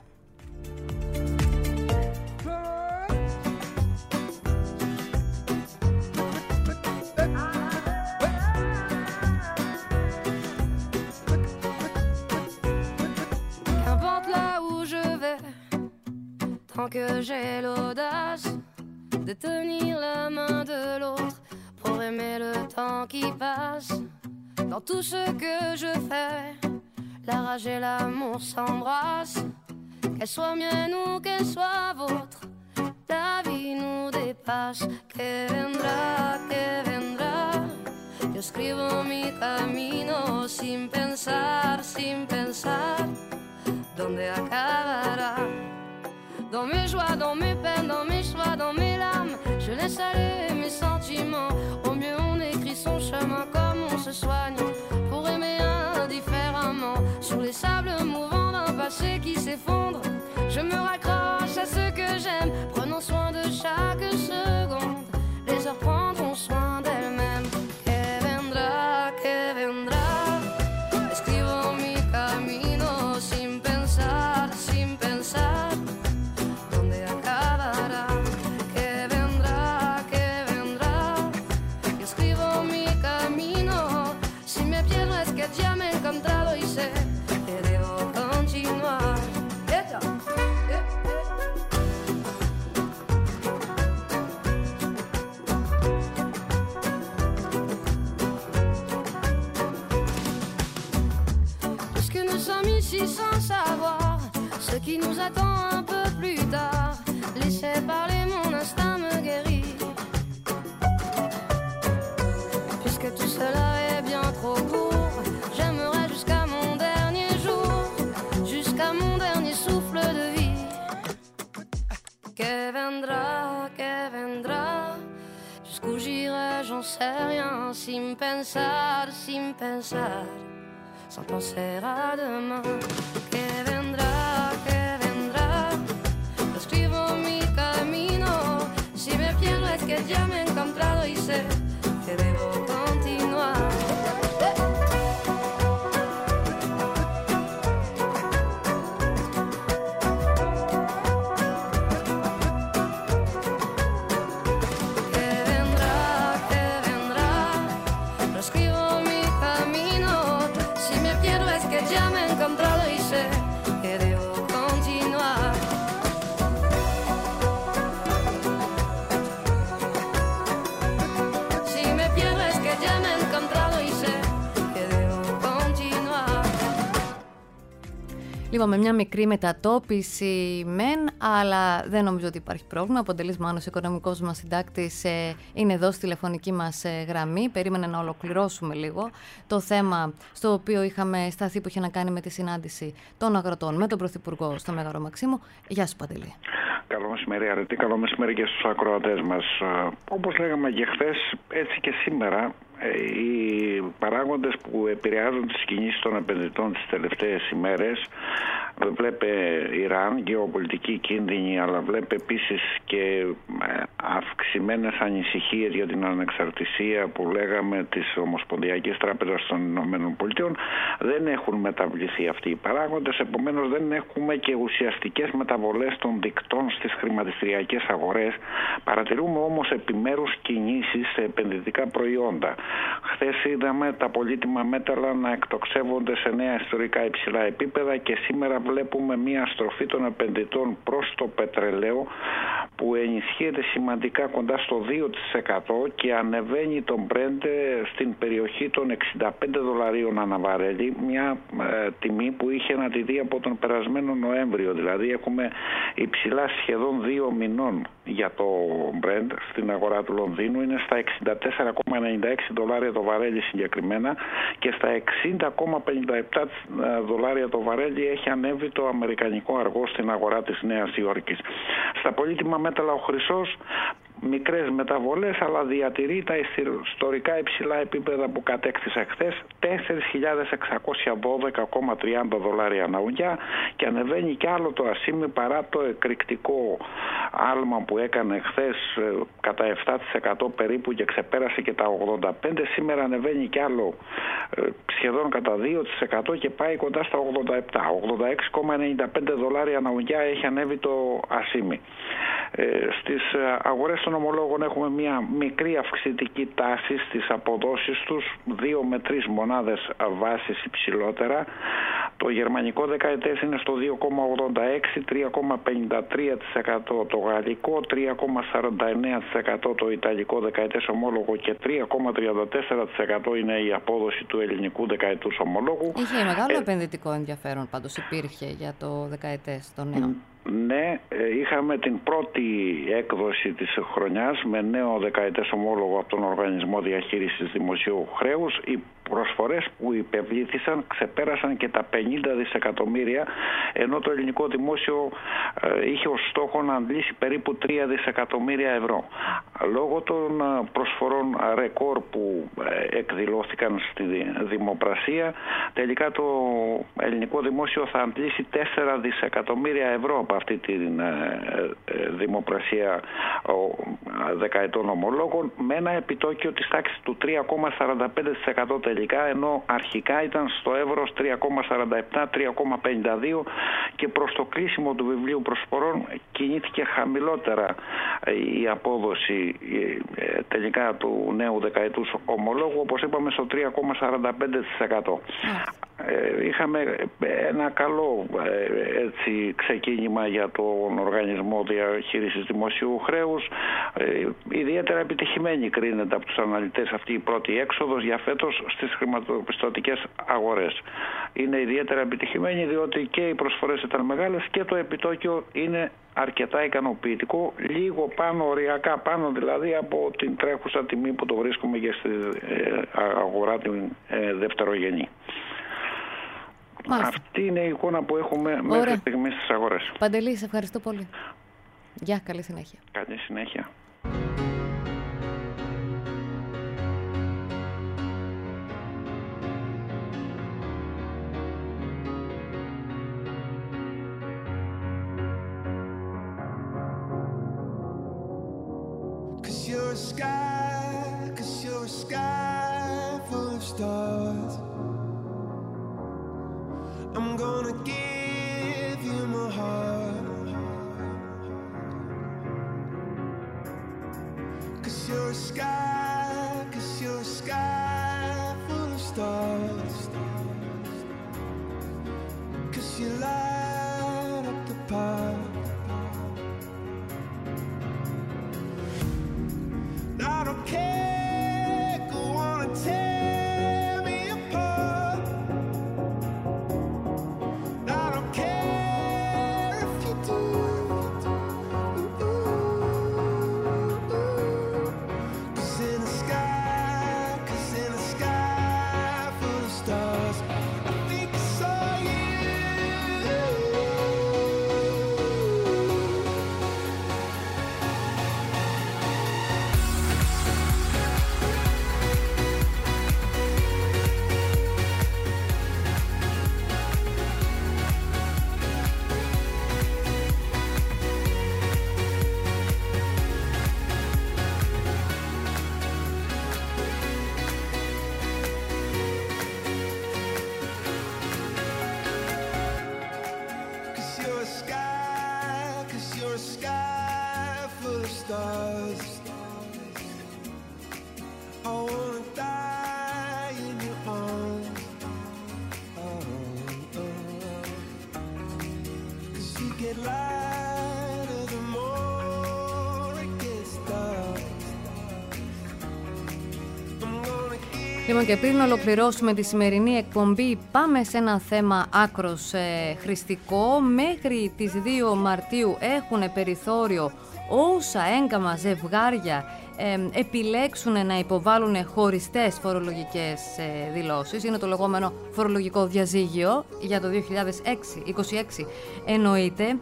Tant que j'ai l'audace de tenir la main de l'autre pour aimer le temps qui passe. Dans tout ce que je fais, la rage et l'amour s'embrassent. Qu'elle soit mienne ou qu'elle soit vôtre, la vie nous dépasse. Que vendrá, yo escribo mi camino sin pensar, ¿dónde acabará? Dans mes joies, dans mes peines, dans mes choix, dans mes larmes, je laisse aller mes sentiments. Au mieux on écrit son chemin comme on se soigne pour aimer indifféremment. Sur les sables mouvants d'un passé qui s'effondre, je me raccroche à ce que j'aime, prenons soin de chaque seconde. Les heures prendront soin d'elles-mêmes. Que vendrá, escribo mi camino sin pensar, sin pensar. Ici sans savoir ce qui nous attend un peu plus tard. Laissez parler, mon instinct me guérit. Puisque tout cela est bien trop court, j'aimerais jusqu'à mon dernier jour, jusqu'à mon dernier souffle de vie. Que vendrá, jusqu'où j'irai, j'en sais rien, sin pensar. Sans penser à demain. Que vendrá, escribo mi camino. Si me pierdo es que ya me he encontrado y sé que debo continuar. Λοιπόν, με μια μικρή μετατόπιση μεν, αλλά δεν νομίζω ότι υπάρχει πρόβλημα. Ο Ποντελής Μάνος, οικονομικός μας συντάκτης, είναι εδώ στη τηλεφωνική μας γραμμή. Περίμενε να ολοκληρώσουμε λίγο το θέμα στο οποίο είχαμε σταθεί, που είχε να κάνει με τη συνάντηση των αγροτών με τον Πρωθυπουργό στο Μέγαρο Μαξίμου. Γεια σου, Παντελή. Καλό μεσημέρι, Αρετή. Καλό μεσημέρι και στους ακροατές μας. Όπως λέγαμε και χθες, έτσι και σήμερα οι παράγοντες που επηρεάζουν τις κινήσεις των επενδυτών τις τελευταίες ημέρες, βλέπε Ιράν, γεωπολιτική κίνδυνη, αλλά βλέπε επίσης και αυξημένες ανησυχίες για την ανεξαρτησία που λέγαμε της Ομοσπονδιακής Τράπεζας των Ηνωμένων Πολιτειών. Δεν έχουν μεταβληθεί αυτοί οι παράγοντες, επομένως δεν έχουμε και ουσιαστικές μεταβολές των δικτών στις χρηματιστηριακές αγορές. Παρατηρούμε όμως επιμέρους κινήσεις σε επενδυτικά προϊόντα. Χθες είδαμε τα πολύτιμα μέταλλα να εκτοξεύονται σε νέα ιστορικά υψηλά επίπεδα και σήμερα βλέπουμε μια στροφή των επενδυτών προς το πετρελαίο που ενισχύεται σημαντικά κοντά στο 2% και ανεβαίνει τον Brent στην περιοχή των $65 ανά βαρέλι, μια τιμή που είχε να τη δει από τον περασμένο Νοέμβριο. Δηλαδή έχουμε υψηλά σχεδόν 2 μηνών για το Brent στην αγορά του Λονδίνου, είναι στα $64,96 το βαρέλι συγκεκριμένα και στα $60,57 το βαρέλι έχει ανέβει το αμερικανικό αργό στην αγορά της Νέας Υόρκης. Στα πολύτιμα μέταλλα ο χρυσός μικρές μεταβολές, αλλά διατηρεί τα ιστορικά υψηλά επίπεδα που κατέκτησε χθες, $4.612,30 ανά ουνιά, και ανεβαίνει κι άλλο το ασίμι παρά το εκρηκτικό άλμα που έκανε χθες κατά 7% περίπου και ξεπέρασε και τα 85. Σήμερα ανεβαίνει κι άλλο σχεδόν κατά 2% και πάει κοντά στα 87. $86,95 ανά ουνιά έχει ανέβει το ασίμι. Στις αγορές των ομολόγων έχουμε μια μικρή αυξητική τάση στις αποδόσεις τους, 2 με 3 μονάδες βάσης υψηλότερα. Το γερμανικό δεκαετές είναι στο 2,86, 3,53% το γαλλικό, 3,49% το ιταλικό δεκαετές ομόλογο και 3,34% είναι η απόδοση του ελληνικού δεκαετούς ομολόγου. Είχε μεγάλο επενδυτικό ενδιαφέρον πάντως, υπήρχε για το δεκαετές το νέο. Ναι, είχαμε την πρώτη έκδοση της χρονιάς με νέο δεκαετές ομόλογο από τον Οργανισμό Διαχείρισης Δημοσίου Χρέους. Οι προσφορές που υπευλήθησαν ξεπέρασαν και τα 50 δισεκατομμύρια, ενώ το ελληνικό δημόσιο είχε ως στόχο να αντλήσει περίπου 3 δισεκατομμύρια ευρώ. Λόγω των προσφορών ρεκόρ που εκδηλώθηκαν στη δημοπρασία, τελικά το ελληνικό δημόσιο θα αντλήσει 4 δισεκατομμύρια ευρώ από αυτή τη δημοπρασία δεκαετών ομολόγων, με ένα επιτόκιο της τάξης του 3,45% τελικά, ενώ αρχικά ήταν στο εύρος 3,47-3,52 και προς το κλείσιμο του βιβλίου προσφορών κινήθηκε χαμηλότερα η απόδοση τελικά του νέου δεκαετούς ομολόγου, όπως είπαμε, στο 3,45%. Είχαμε ένα καλό ξεκίνημα για τον Οργανισμό Διαχείρισης Δημοσίου Χρέους. Ιδιαίτερα επιτυχημένη κρίνεται από τους αναλυτές αυτή η πρώτη έξοδος για φέτος στις χρηματοπιστωτικές αγορές. Είναι ιδιαίτερα επιτυχημένη διότι και οι προσφορές ήταν μεγάλες και το επιτόκιο είναι αρκετά ικανοποιητικό, λίγο πάνω, οριακά πάνω δηλαδή από την τρέχουσα τιμή που το βρίσκουμε και στη αγορά την δευτερογενή. Μάλιστα. Αυτή είναι η εικόνα που έχουμε μέχρι στιγμής στις αγορές. Παντελή, σε ευχαριστώ πολύ. Γεια, καλή συνέχεια. Καλή συνέχεια. I'm gonna give you my heart, 'cause you're a sky full of stars, 'cause you light up the path. I don't care, go on and tear me apart. I don't care if you do. 'Cause in a sky full of stars, I think I saw you. stars. I wanna die in your arms. Cause you get lighter the more it gets dark. I'm gonna give. Λοιπόν, και πριν ολοκληρώσουμε τη σημερινή εκπομπή, πάμε σε ένα θέμα άκρος χρηστικό. Μέχρι τις 2 Μαρτίου έχουν περιθώριο όσα έγκαμα ζευγάρια επιλέξουν να υποβάλουν χωριστές φορολογικές δηλώσεις. Είναι το λεγόμενο φορολογικό διαζύγιο για το 2026 εννοείται.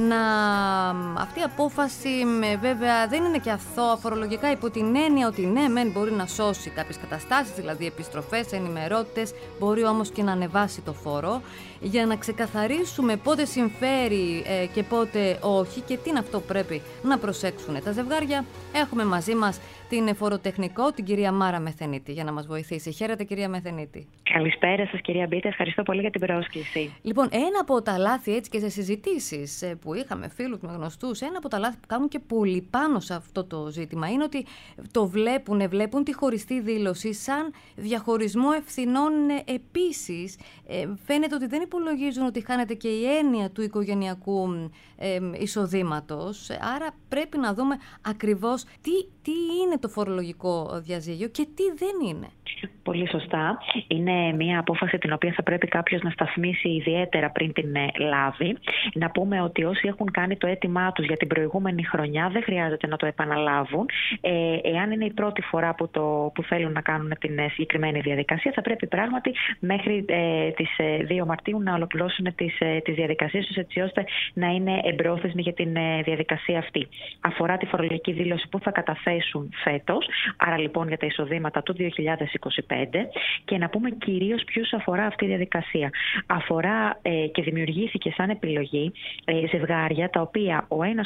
Αυτή η απόφαση βέβαια δεν είναι και αθώα φορολογικά, υπό την έννοια ότι ναι μεν μπορεί να σώσει κάποιες καταστάσεις, δηλαδή επιστροφές, ενημερώτες, μπορεί όμως και να ανεβάσει το φόρο. Για να ξεκαθαρίσουμε πότε συμφέρει και πότε όχι και τι είναι αυτό που πρέπει να προσέξουν τα ζευγάρια, έχουμε μαζί μας την φοροτεχνικό, την κυρία Μάρα Μεθενίτη, για να μας βοηθήσει. Χαίρετε, κυρία Μεθενίτη. Καλησπέρα σας, κυρία Μπίτα. Ευχαριστώ πολύ για την πρόσκληση. Λοιπόν, ένα από τα λάθη, έτσι και σε συζητήσεις που είχαμε φίλους με γνωστούς, ένα από τα λάθη που κάνουν και πολύ πάνω σε αυτό το ζήτημα είναι ότι το βλέπουν τη χωριστή δήλωση σαν διαχωρισμό ευθυνών επίσης. Φαίνεται ότι δεν υπολογίζουν ότι χάνεται και η έννοια του οικογενειακού εισοδήματος. Άρα πρέπει να δούμε ακριβώς τι είναι το φορολογικό διαζύγιο και τι δεν είναι. Πολύ σωστά. Είναι μια απόφαση την οποία θα πρέπει κάποιος να σταθμίσει ιδιαίτερα πριν την λάβει. Να πούμε ότι όσοι έχουν κάνει το αίτημά τους για την προηγούμενη χρονιά δεν χρειάζεται να το επαναλάβουν. Εάν είναι η πρώτη φορά που θέλουν να κάνουν την συγκεκριμένη διαδικασία, θα πρέπει πράγματι μέχρι τις 2 Μαρτίου να ολοκληρώσουν τις διαδικασίες τους, έτσι ώστε να είναι εμπρόθεσμοι για την διαδικασία αυτή. Αφορά τη φορολογική δήλωση που θα καταθέσουν φέτος, άρα λοιπόν για τα εισοδήματα του 2025, και να πούμε κυρίως ποιους αφορά αυτή η διαδικασία. Αφορά και δημιουργήθηκε σαν επιλογή ζευγάρια τα οποία ο ένας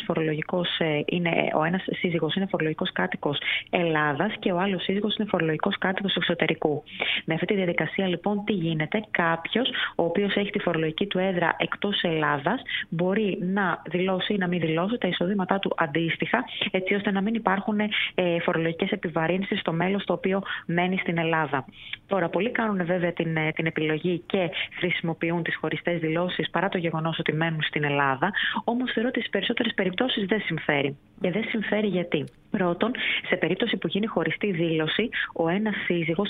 σύζυγος είναι φορολογικός κάτοικος Ελλάδας και ο άλλος σύζυγος είναι φορολογικός κάτοικος εξωτερικού. Με αυτή τη διαδικασία λοιπόν τι γίνεται? Κάποιος ο οποίος έχει τη φορολογική του έδρα εκτός Ελλάδας μπορεί να δηλώσει ή να μην δηλώσει τα εισοδήματά του αντίστοιχα, έτσι ώστε να μην υπάρχουν φορολογικές επιβαρύνσεις στο μέλος το οποίο μένει στην Ελλάδα. Τώρα, πολλοί κάνουν βέβαια την επιλογή και χρησιμοποιούν τις χωριστές δηλώσεις παρά το γεγονός ότι μένουν στην Ελλάδα. Όμως θεωρώ ότι στις περισσότερες περιπτώσεις δεν συμφέρει. Και δεν συμφέρει γιατί? Πρώτον, σε περίπτωση που γίνει χωριστή δήλωση, ο ένας σύζυγος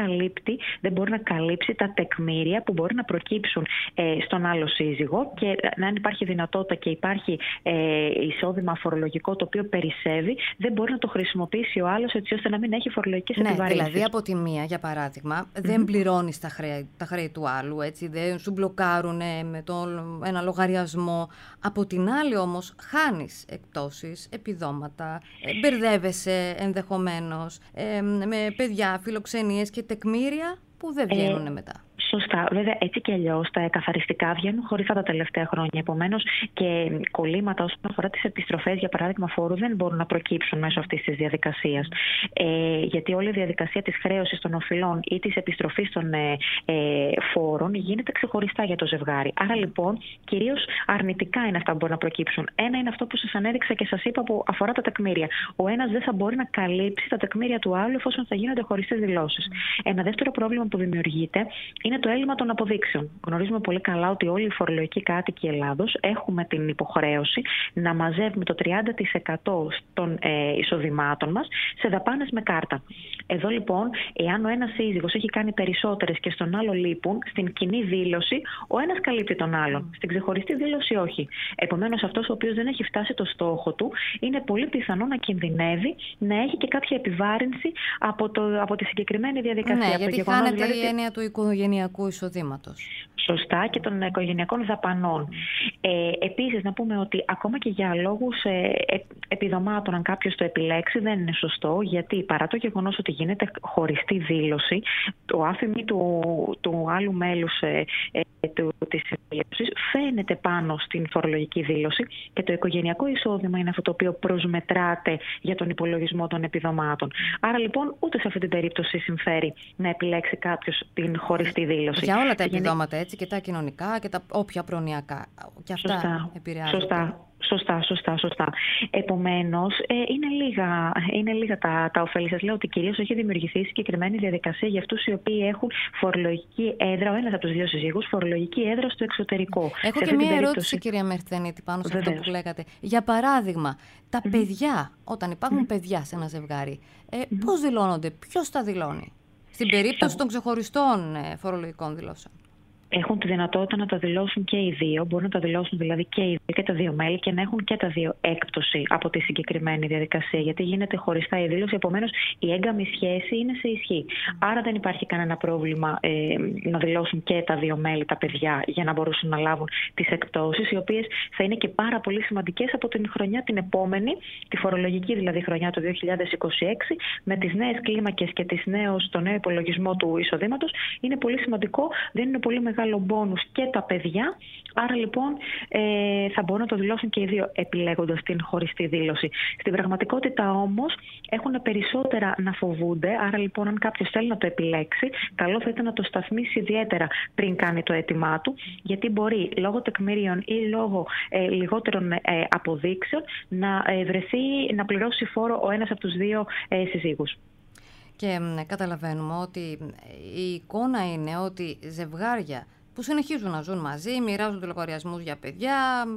δεν μπορεί να καλύψει τα τεκμήρια που μπορεί να προκύψουν στον άλλο σύζυγο, και αν υπάρχει δυνατότητα και υπάρχει εισόδημα φορολογικό το οποίο περισσεύει, δεν μπορεί να το χρησιμοποιήσει ο άλλος, έτσι ώστε να μην έχει φορολογικές επιβαρύνσεις. Δηλαδή από τη μία, για παράδειγμα, δεν πληρώνεις τα χρέη του άλλου, έτσι, δεν σου μπλοκάρουν με ένα λογαριασμό. Από την άλλη όμως χάνεις εκπτώσεις, επιδόματα, μπερδεύεσαι ενδεχομένως με παιδιά, φιλοξενίες και τεκμήρια που δεν βγαίνουν μετά. Σωστά. Βέβαια, έτσι και αλλιώς τα καθαριστικά βγαίνουν χωριστά τα τελευταία χρόνια. Επομένως, και κολλήματα όσον αφορά τις επιστροφές, για παράδειγμα, φόρου, δεν μπορούν να προκύψουν μέσω αυτής της διαδικασίας. Γιατί όλη η διαδικασία της χρέωσης των οφειλών ή της επιστροφής των φόρων γίνεται ξεχωριστά για το ζευγάρι. Άρα, λοιπόν, κυρίως αρνητικά είναι αυτά που μπορούν να προκύψουν. Ένα είναι αυτό που σας ανέδειξα και σας είπα που αφορά τα τεκμήρια. Ο ένας δεν θα μπορεί να καλύψει τα τεκμήρια του άλλου εφόσον θα γίνονται χωριστές δηλώσεις. Ένα δεύτερο πρόβλημα που δημιουργείται είναι το έλλειμμα των αποδείξεων. Γνωρίζουμε πολύ καλά ότι όλοι οι φορολογικοί κάτοικοι Ελλάδος έχουμε την υποχρέωση να μαζεύουμε το 30% των εισοδημάτων μας σε δαπάνες με κάρτα. Εδώ λοιπόν, εάν ο ένας σύζυγος έχει κάνει περισσότερες και στον άλλο λείπουν, στην κοινή δήλωση ο ένας καλύπτει τον άλλον. Στην ξεχωριστή δήλωση όχι. Επομένως, αυτός ο οποίος δεν έχει φτάσει το στόχο του, είναι πολύ πιθανό να κινδυνεύει να έχει και κάποια επιβάρυνση από τη συγκεκριμένη διαδικασία. Ναι, γιατί χάνεται η έννοια του οικογενειακού εισοδήματος. Σωστά, και των οικογενειακών δαπανών. Επίσης, να πούμε ότι ακόμα και για λόγους επιδομάτων, αν κάποιος το επιλέξει, δεν είναι σωστό, γιατί παρά το γεγονός ότι γίνεται χωριστή δήλωση, το άφημί του άλλου μέλους της δήλωσης φαίνεται πάνω στην φορολογική δήλωση και το οικογενειακό εισόδημα είναι αυτό το οποίο προσμετράται για τον υπολογισμό των επιδομάτων. Άρα λοιπόν ούτε σε αυτή την περίπτωση συμφέρει να επιλέξει κάποιος την χωριστή δήλωση. Για όλα τα επιδόματα, έτσι, και τα κοινωνικά και τα όποια προνοιακά. Και αυτά Σωστά. επηρεάζονται. Σωστά. Σωστά. Επομένως, είναι λίγα τα ωφέλη. Σας λέω ότι κυρίως έχει δημιουργηθεί συγκεκριμένη διαδικασία για αυτούς οι οποίοι έχουν φορολογική έδρα, ο ένας από τους δύο συζύγους, φορολογική έδρα στο εξωτερικό. Έχω και μία ερώτηση, κυρία Μερθενίτη, πάνω σε αυτό που λέγατε. Για παράδειγμα, τα παιδιά, όταν υπάρχουν παιδιά σε ένα ζευγάρι, πώς δηλώνονται, ποιος τα δηλώνει, στην περίπτωση των ξεχωριστών φορολογικών δηλώσεων? Έχουν τη δυνατότητα να τα δηλώσουν και οι δύο. Μπορούν να τα δηλώσουν δηλαδή και οι δύο και τα δύο μέλη και να έχουν και τα δύο έκπτωση από τη συγκεκριμένη διαδικασία. Γιατί γίνεται χωριστά η δήλωση. Επομένως, η έγκαμη σχέση είναι σε ισχύ. Άρα δεν υπάρχει κανένα πρόβλημα να δηλώσουν και τα δύο μέλη, τα παιδιά, για να μπορούσαν να λάβουν τις εκπτώσεις, οι οποίες θα είναι και πάρα πολύ σημαντικές από την χρονιά την επόμενη, τη φορολογική δηλαδή χρονιά του 2026, με τις νέες κλίμακες και το νέο υπολογισμό του εισοδήματος. Είναι πολύ σημαντικό, δεν είναι πολύ μεγάλο μπόνους και τα παιδιά, άρα λοιπόν θα μπορούν να το δηλώσουν και οι δύο επιλέγοντας την χωριστή δήλωση. Στην πραγματικότητα όμως έχουν περισσότερα να φοβούνται, άρα λοιπόν αν κάποιος θέλει να το επιλέξει, καλό θα ήταν να το σταθμίσει ιδιαίτερα πριν κάνει το αίτημά του, γιατί μπορεί λόγω τεκμηρίων ή λόγω λιγότερων αποδείξεων να βρεθεί να πληρώσει φόρο ο ένας από τους δύο συζύγους. Και καταλαβαίνουμε ότι η εικόνα είναι ότι ζευγάρια που συνεχίζουν να ζουν μαζί, μοιράζονται λογαριασμούς για παιδιά,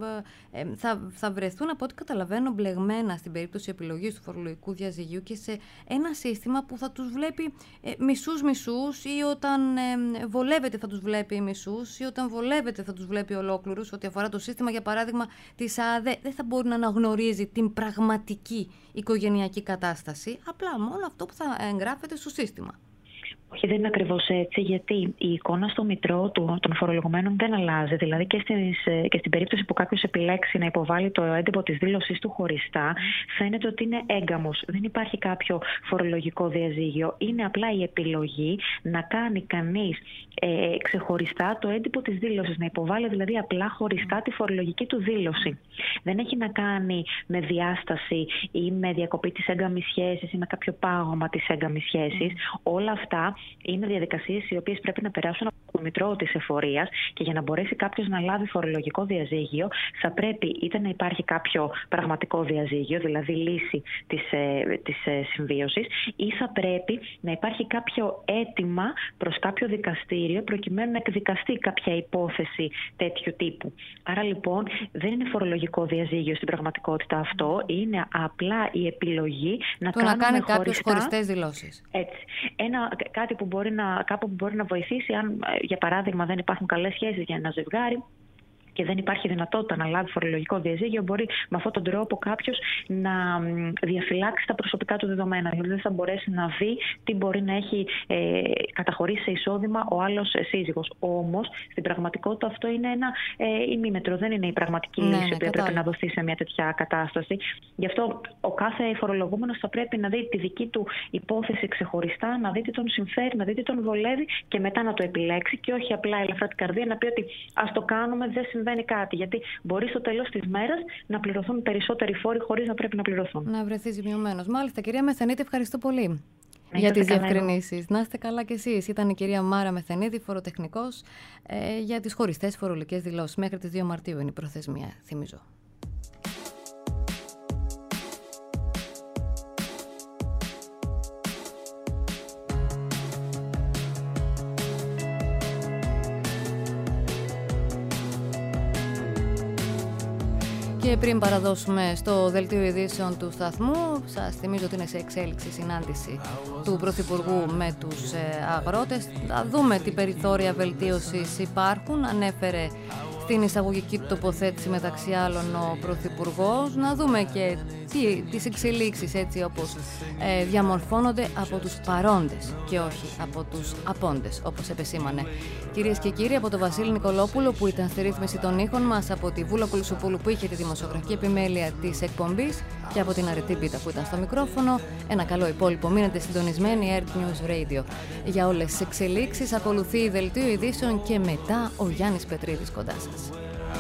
θα βρεθούν, από ό,τι καταλαβαίνω, μπλεγμένα στην περίπτωση επιλογής του φορολογικού διαζυγίου και σε ένα σύστημα που θα τους βλέπει μισούς-μισούς, ή όταν βολεύεται θα τους βλέπει μισούς, ή όταν βολεύεται θα τους βλέπει ολόκληρους. Ό,τι αφορά το σύστημα, για παράδειγμα, της ΑΔΕ, δεν θα μπορεί να αναγνωρίζει την πραγματική οικογενειακή κατάσταση, απλά μόνο αυτό που θα εγγράφεται στο σύστημα. Όχι, δεν είναι ακριβώς έτσι, γιατί η εικόνα στο μητρό των φορολογουμένων δεν αλλάζει. Δηλαδή και στην περίπτωση που κάποιος επιλέξει να υποβάλει το έντυπο της δήλωσης του χωριστά, φαίνεται ότι είναι έγκαμος. Δεν υπάρχει κάποιο φορολογικό διαζύγιο. Είναι απλά η επιλογή να κάνει κανείς ξεχωριστά το έντυπο της δήλωσης, να υποβάλει δηλαδή απλά χωριστά τη φορολογική του δήλωση. Δεν έχει να κάνει με διάσταση ή με διακοπή της έγκαμης σχέσης ή με κάποιο πάγωμα της έγκαμης σχέσης. Όλα αυτά είναι διαδικασίες οι οποίες πρέπει να περάσουν από το μητρό της εφορίας, και για να μπορέσει κάποιος να λάβει φορολογικό διαζύγιο θα πρέπει είτε να υπάρχει κάποιο πραγματικό διαζύγιο, δηλαδή λύση της συμβίωσης, ή θα πρέπει να υπάρχει κάποιο αίτημα προς κάποιο δικαστήριο προκειμένου να εκδικαστεί κάποια υπόθεση τέτοιου τύπου. Άρα λοιπόν δεν είναι φορολογικό διαζύγιο στην πραγματικότητα αυτό, είναι απλά η επιλογή να κάνει κάποιος χωριστές δηλώσεις. Έτσι. Κάτι που κάπου που μπορεί να βοηθήσει, αν για παράδειγμα δεν υπάρχουν καλές σχέσεις για ένα ζευγάρι και δεν υπάρχει δυνατότητα να λάβει φορολογικό διαζύγιο, μπορεί με αυτόν τον τρόπο κάποιος να διαφυλάξει τα προσωπικά του δεδομένα. Δηλαδή δεν θα μπορέσει να δει τι μπορεί να έχει καταχωρήσει σε εισόδημα ο άλλος σύζυγος. Όμως στην πραγματικότητα αυτό είναι ένα ημίμετρο, δεν είναι η πραγματική λύση που πρέπει να δοθεί σε μια τέτοια κατάσταση. Γι' αυτό ο κάθε φορολογούμενος θα πρέπει να δει τη δική του υπόθεση ξεχωριστά, να δει τι τον συμφέρει, να δει τι τον βολεύει και μετά να το επιλέξει, και όχι απλά ελαφρά την καρδία να πει ότι ας το κάνουμε, δεν συμβαίνει κάτι. Γιατί μπορεί στο τέλος της μέρας να πληρωθούν περισσότεροι φόροι χωρίς να πρέπει να πληρωθούν. Να βρεθεί ζημιωμένος. Μάλιστα, κυρία Μεθενίτη, ευχαριστώ πολύ για τις διευκρινήσεις. Να είστε καλά κι εσείς. Ήταν η κυρία Μάρα Μεθενίτη, φοροτεχνικός, για τις χωριστές φορολογικές δηλώσεις. Μέχρι τις 2 Μαρτίου είναι η προθεσμία, θυμίζω. Και πριν παραδώσουμε στο δελτίο ειδήσεων του σταθμού, σας θυμίζω ότι είναι σε εξέλιξη συνάντηση του Πρωθυπουργού με τους αγρότες. Θα δούμε τι περιθώρια βελτίωσης υπάρχουν. Ανέφερε στην εισαγωγική του τοποθέτηση μεταξύ άλλων ο Πρωθυπουργός. Να δούμε και τις εξελίξεις έτσι όπως διαμορφώνονται από τους παρόντες και όχι από τους απόντες, όπως επεσήμανε. Κυρίες και κύριοι, από τον Βασίλη Νικολόπουλο που ήταν στη ρύθμιση των ήχων μας, από τη Βούλα Κουλουσοπούλου που είχε τη δημοσιογραφική επιμέλεια της εκπομπής και από την Αρετή Μπίτα που ήταν στο μικρόφωνο, ένα καλό υπόλοιπο. Μείνετε συντονισμένοι, Earth News Radio. Για όλες τις εξελίξεις ακολουθεί η δελτίο ειδήσεων και μετά ο Γιάννης Πετρίδης κοντά σας.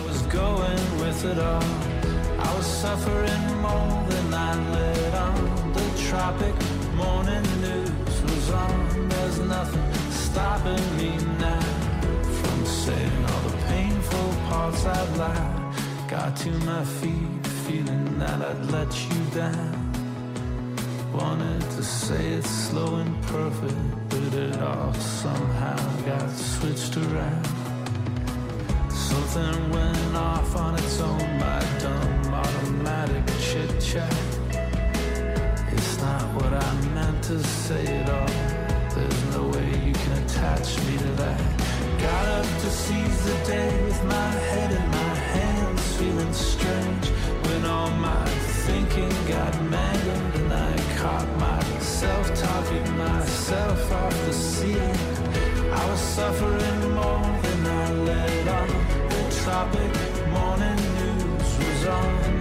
I was suffering more than I let on. The tropic morning news was on. There's nothing stopping me now from saying all the painful parts I'd lie. Got to my feet, feeling that I'd let you down. Wanted to say it slow and perfect, but it all somehow got switched around. Something went off on its own, my dumb automatic chit-chat. It's not what I meant to say at all. There's no way you can attach me to that. Got up to seize the day with my head in my hands, feeling strange when all my thinking got mangled and I caught myself talking myself off the ceiling. I was suffering more than I let on. The tropic morning news was on.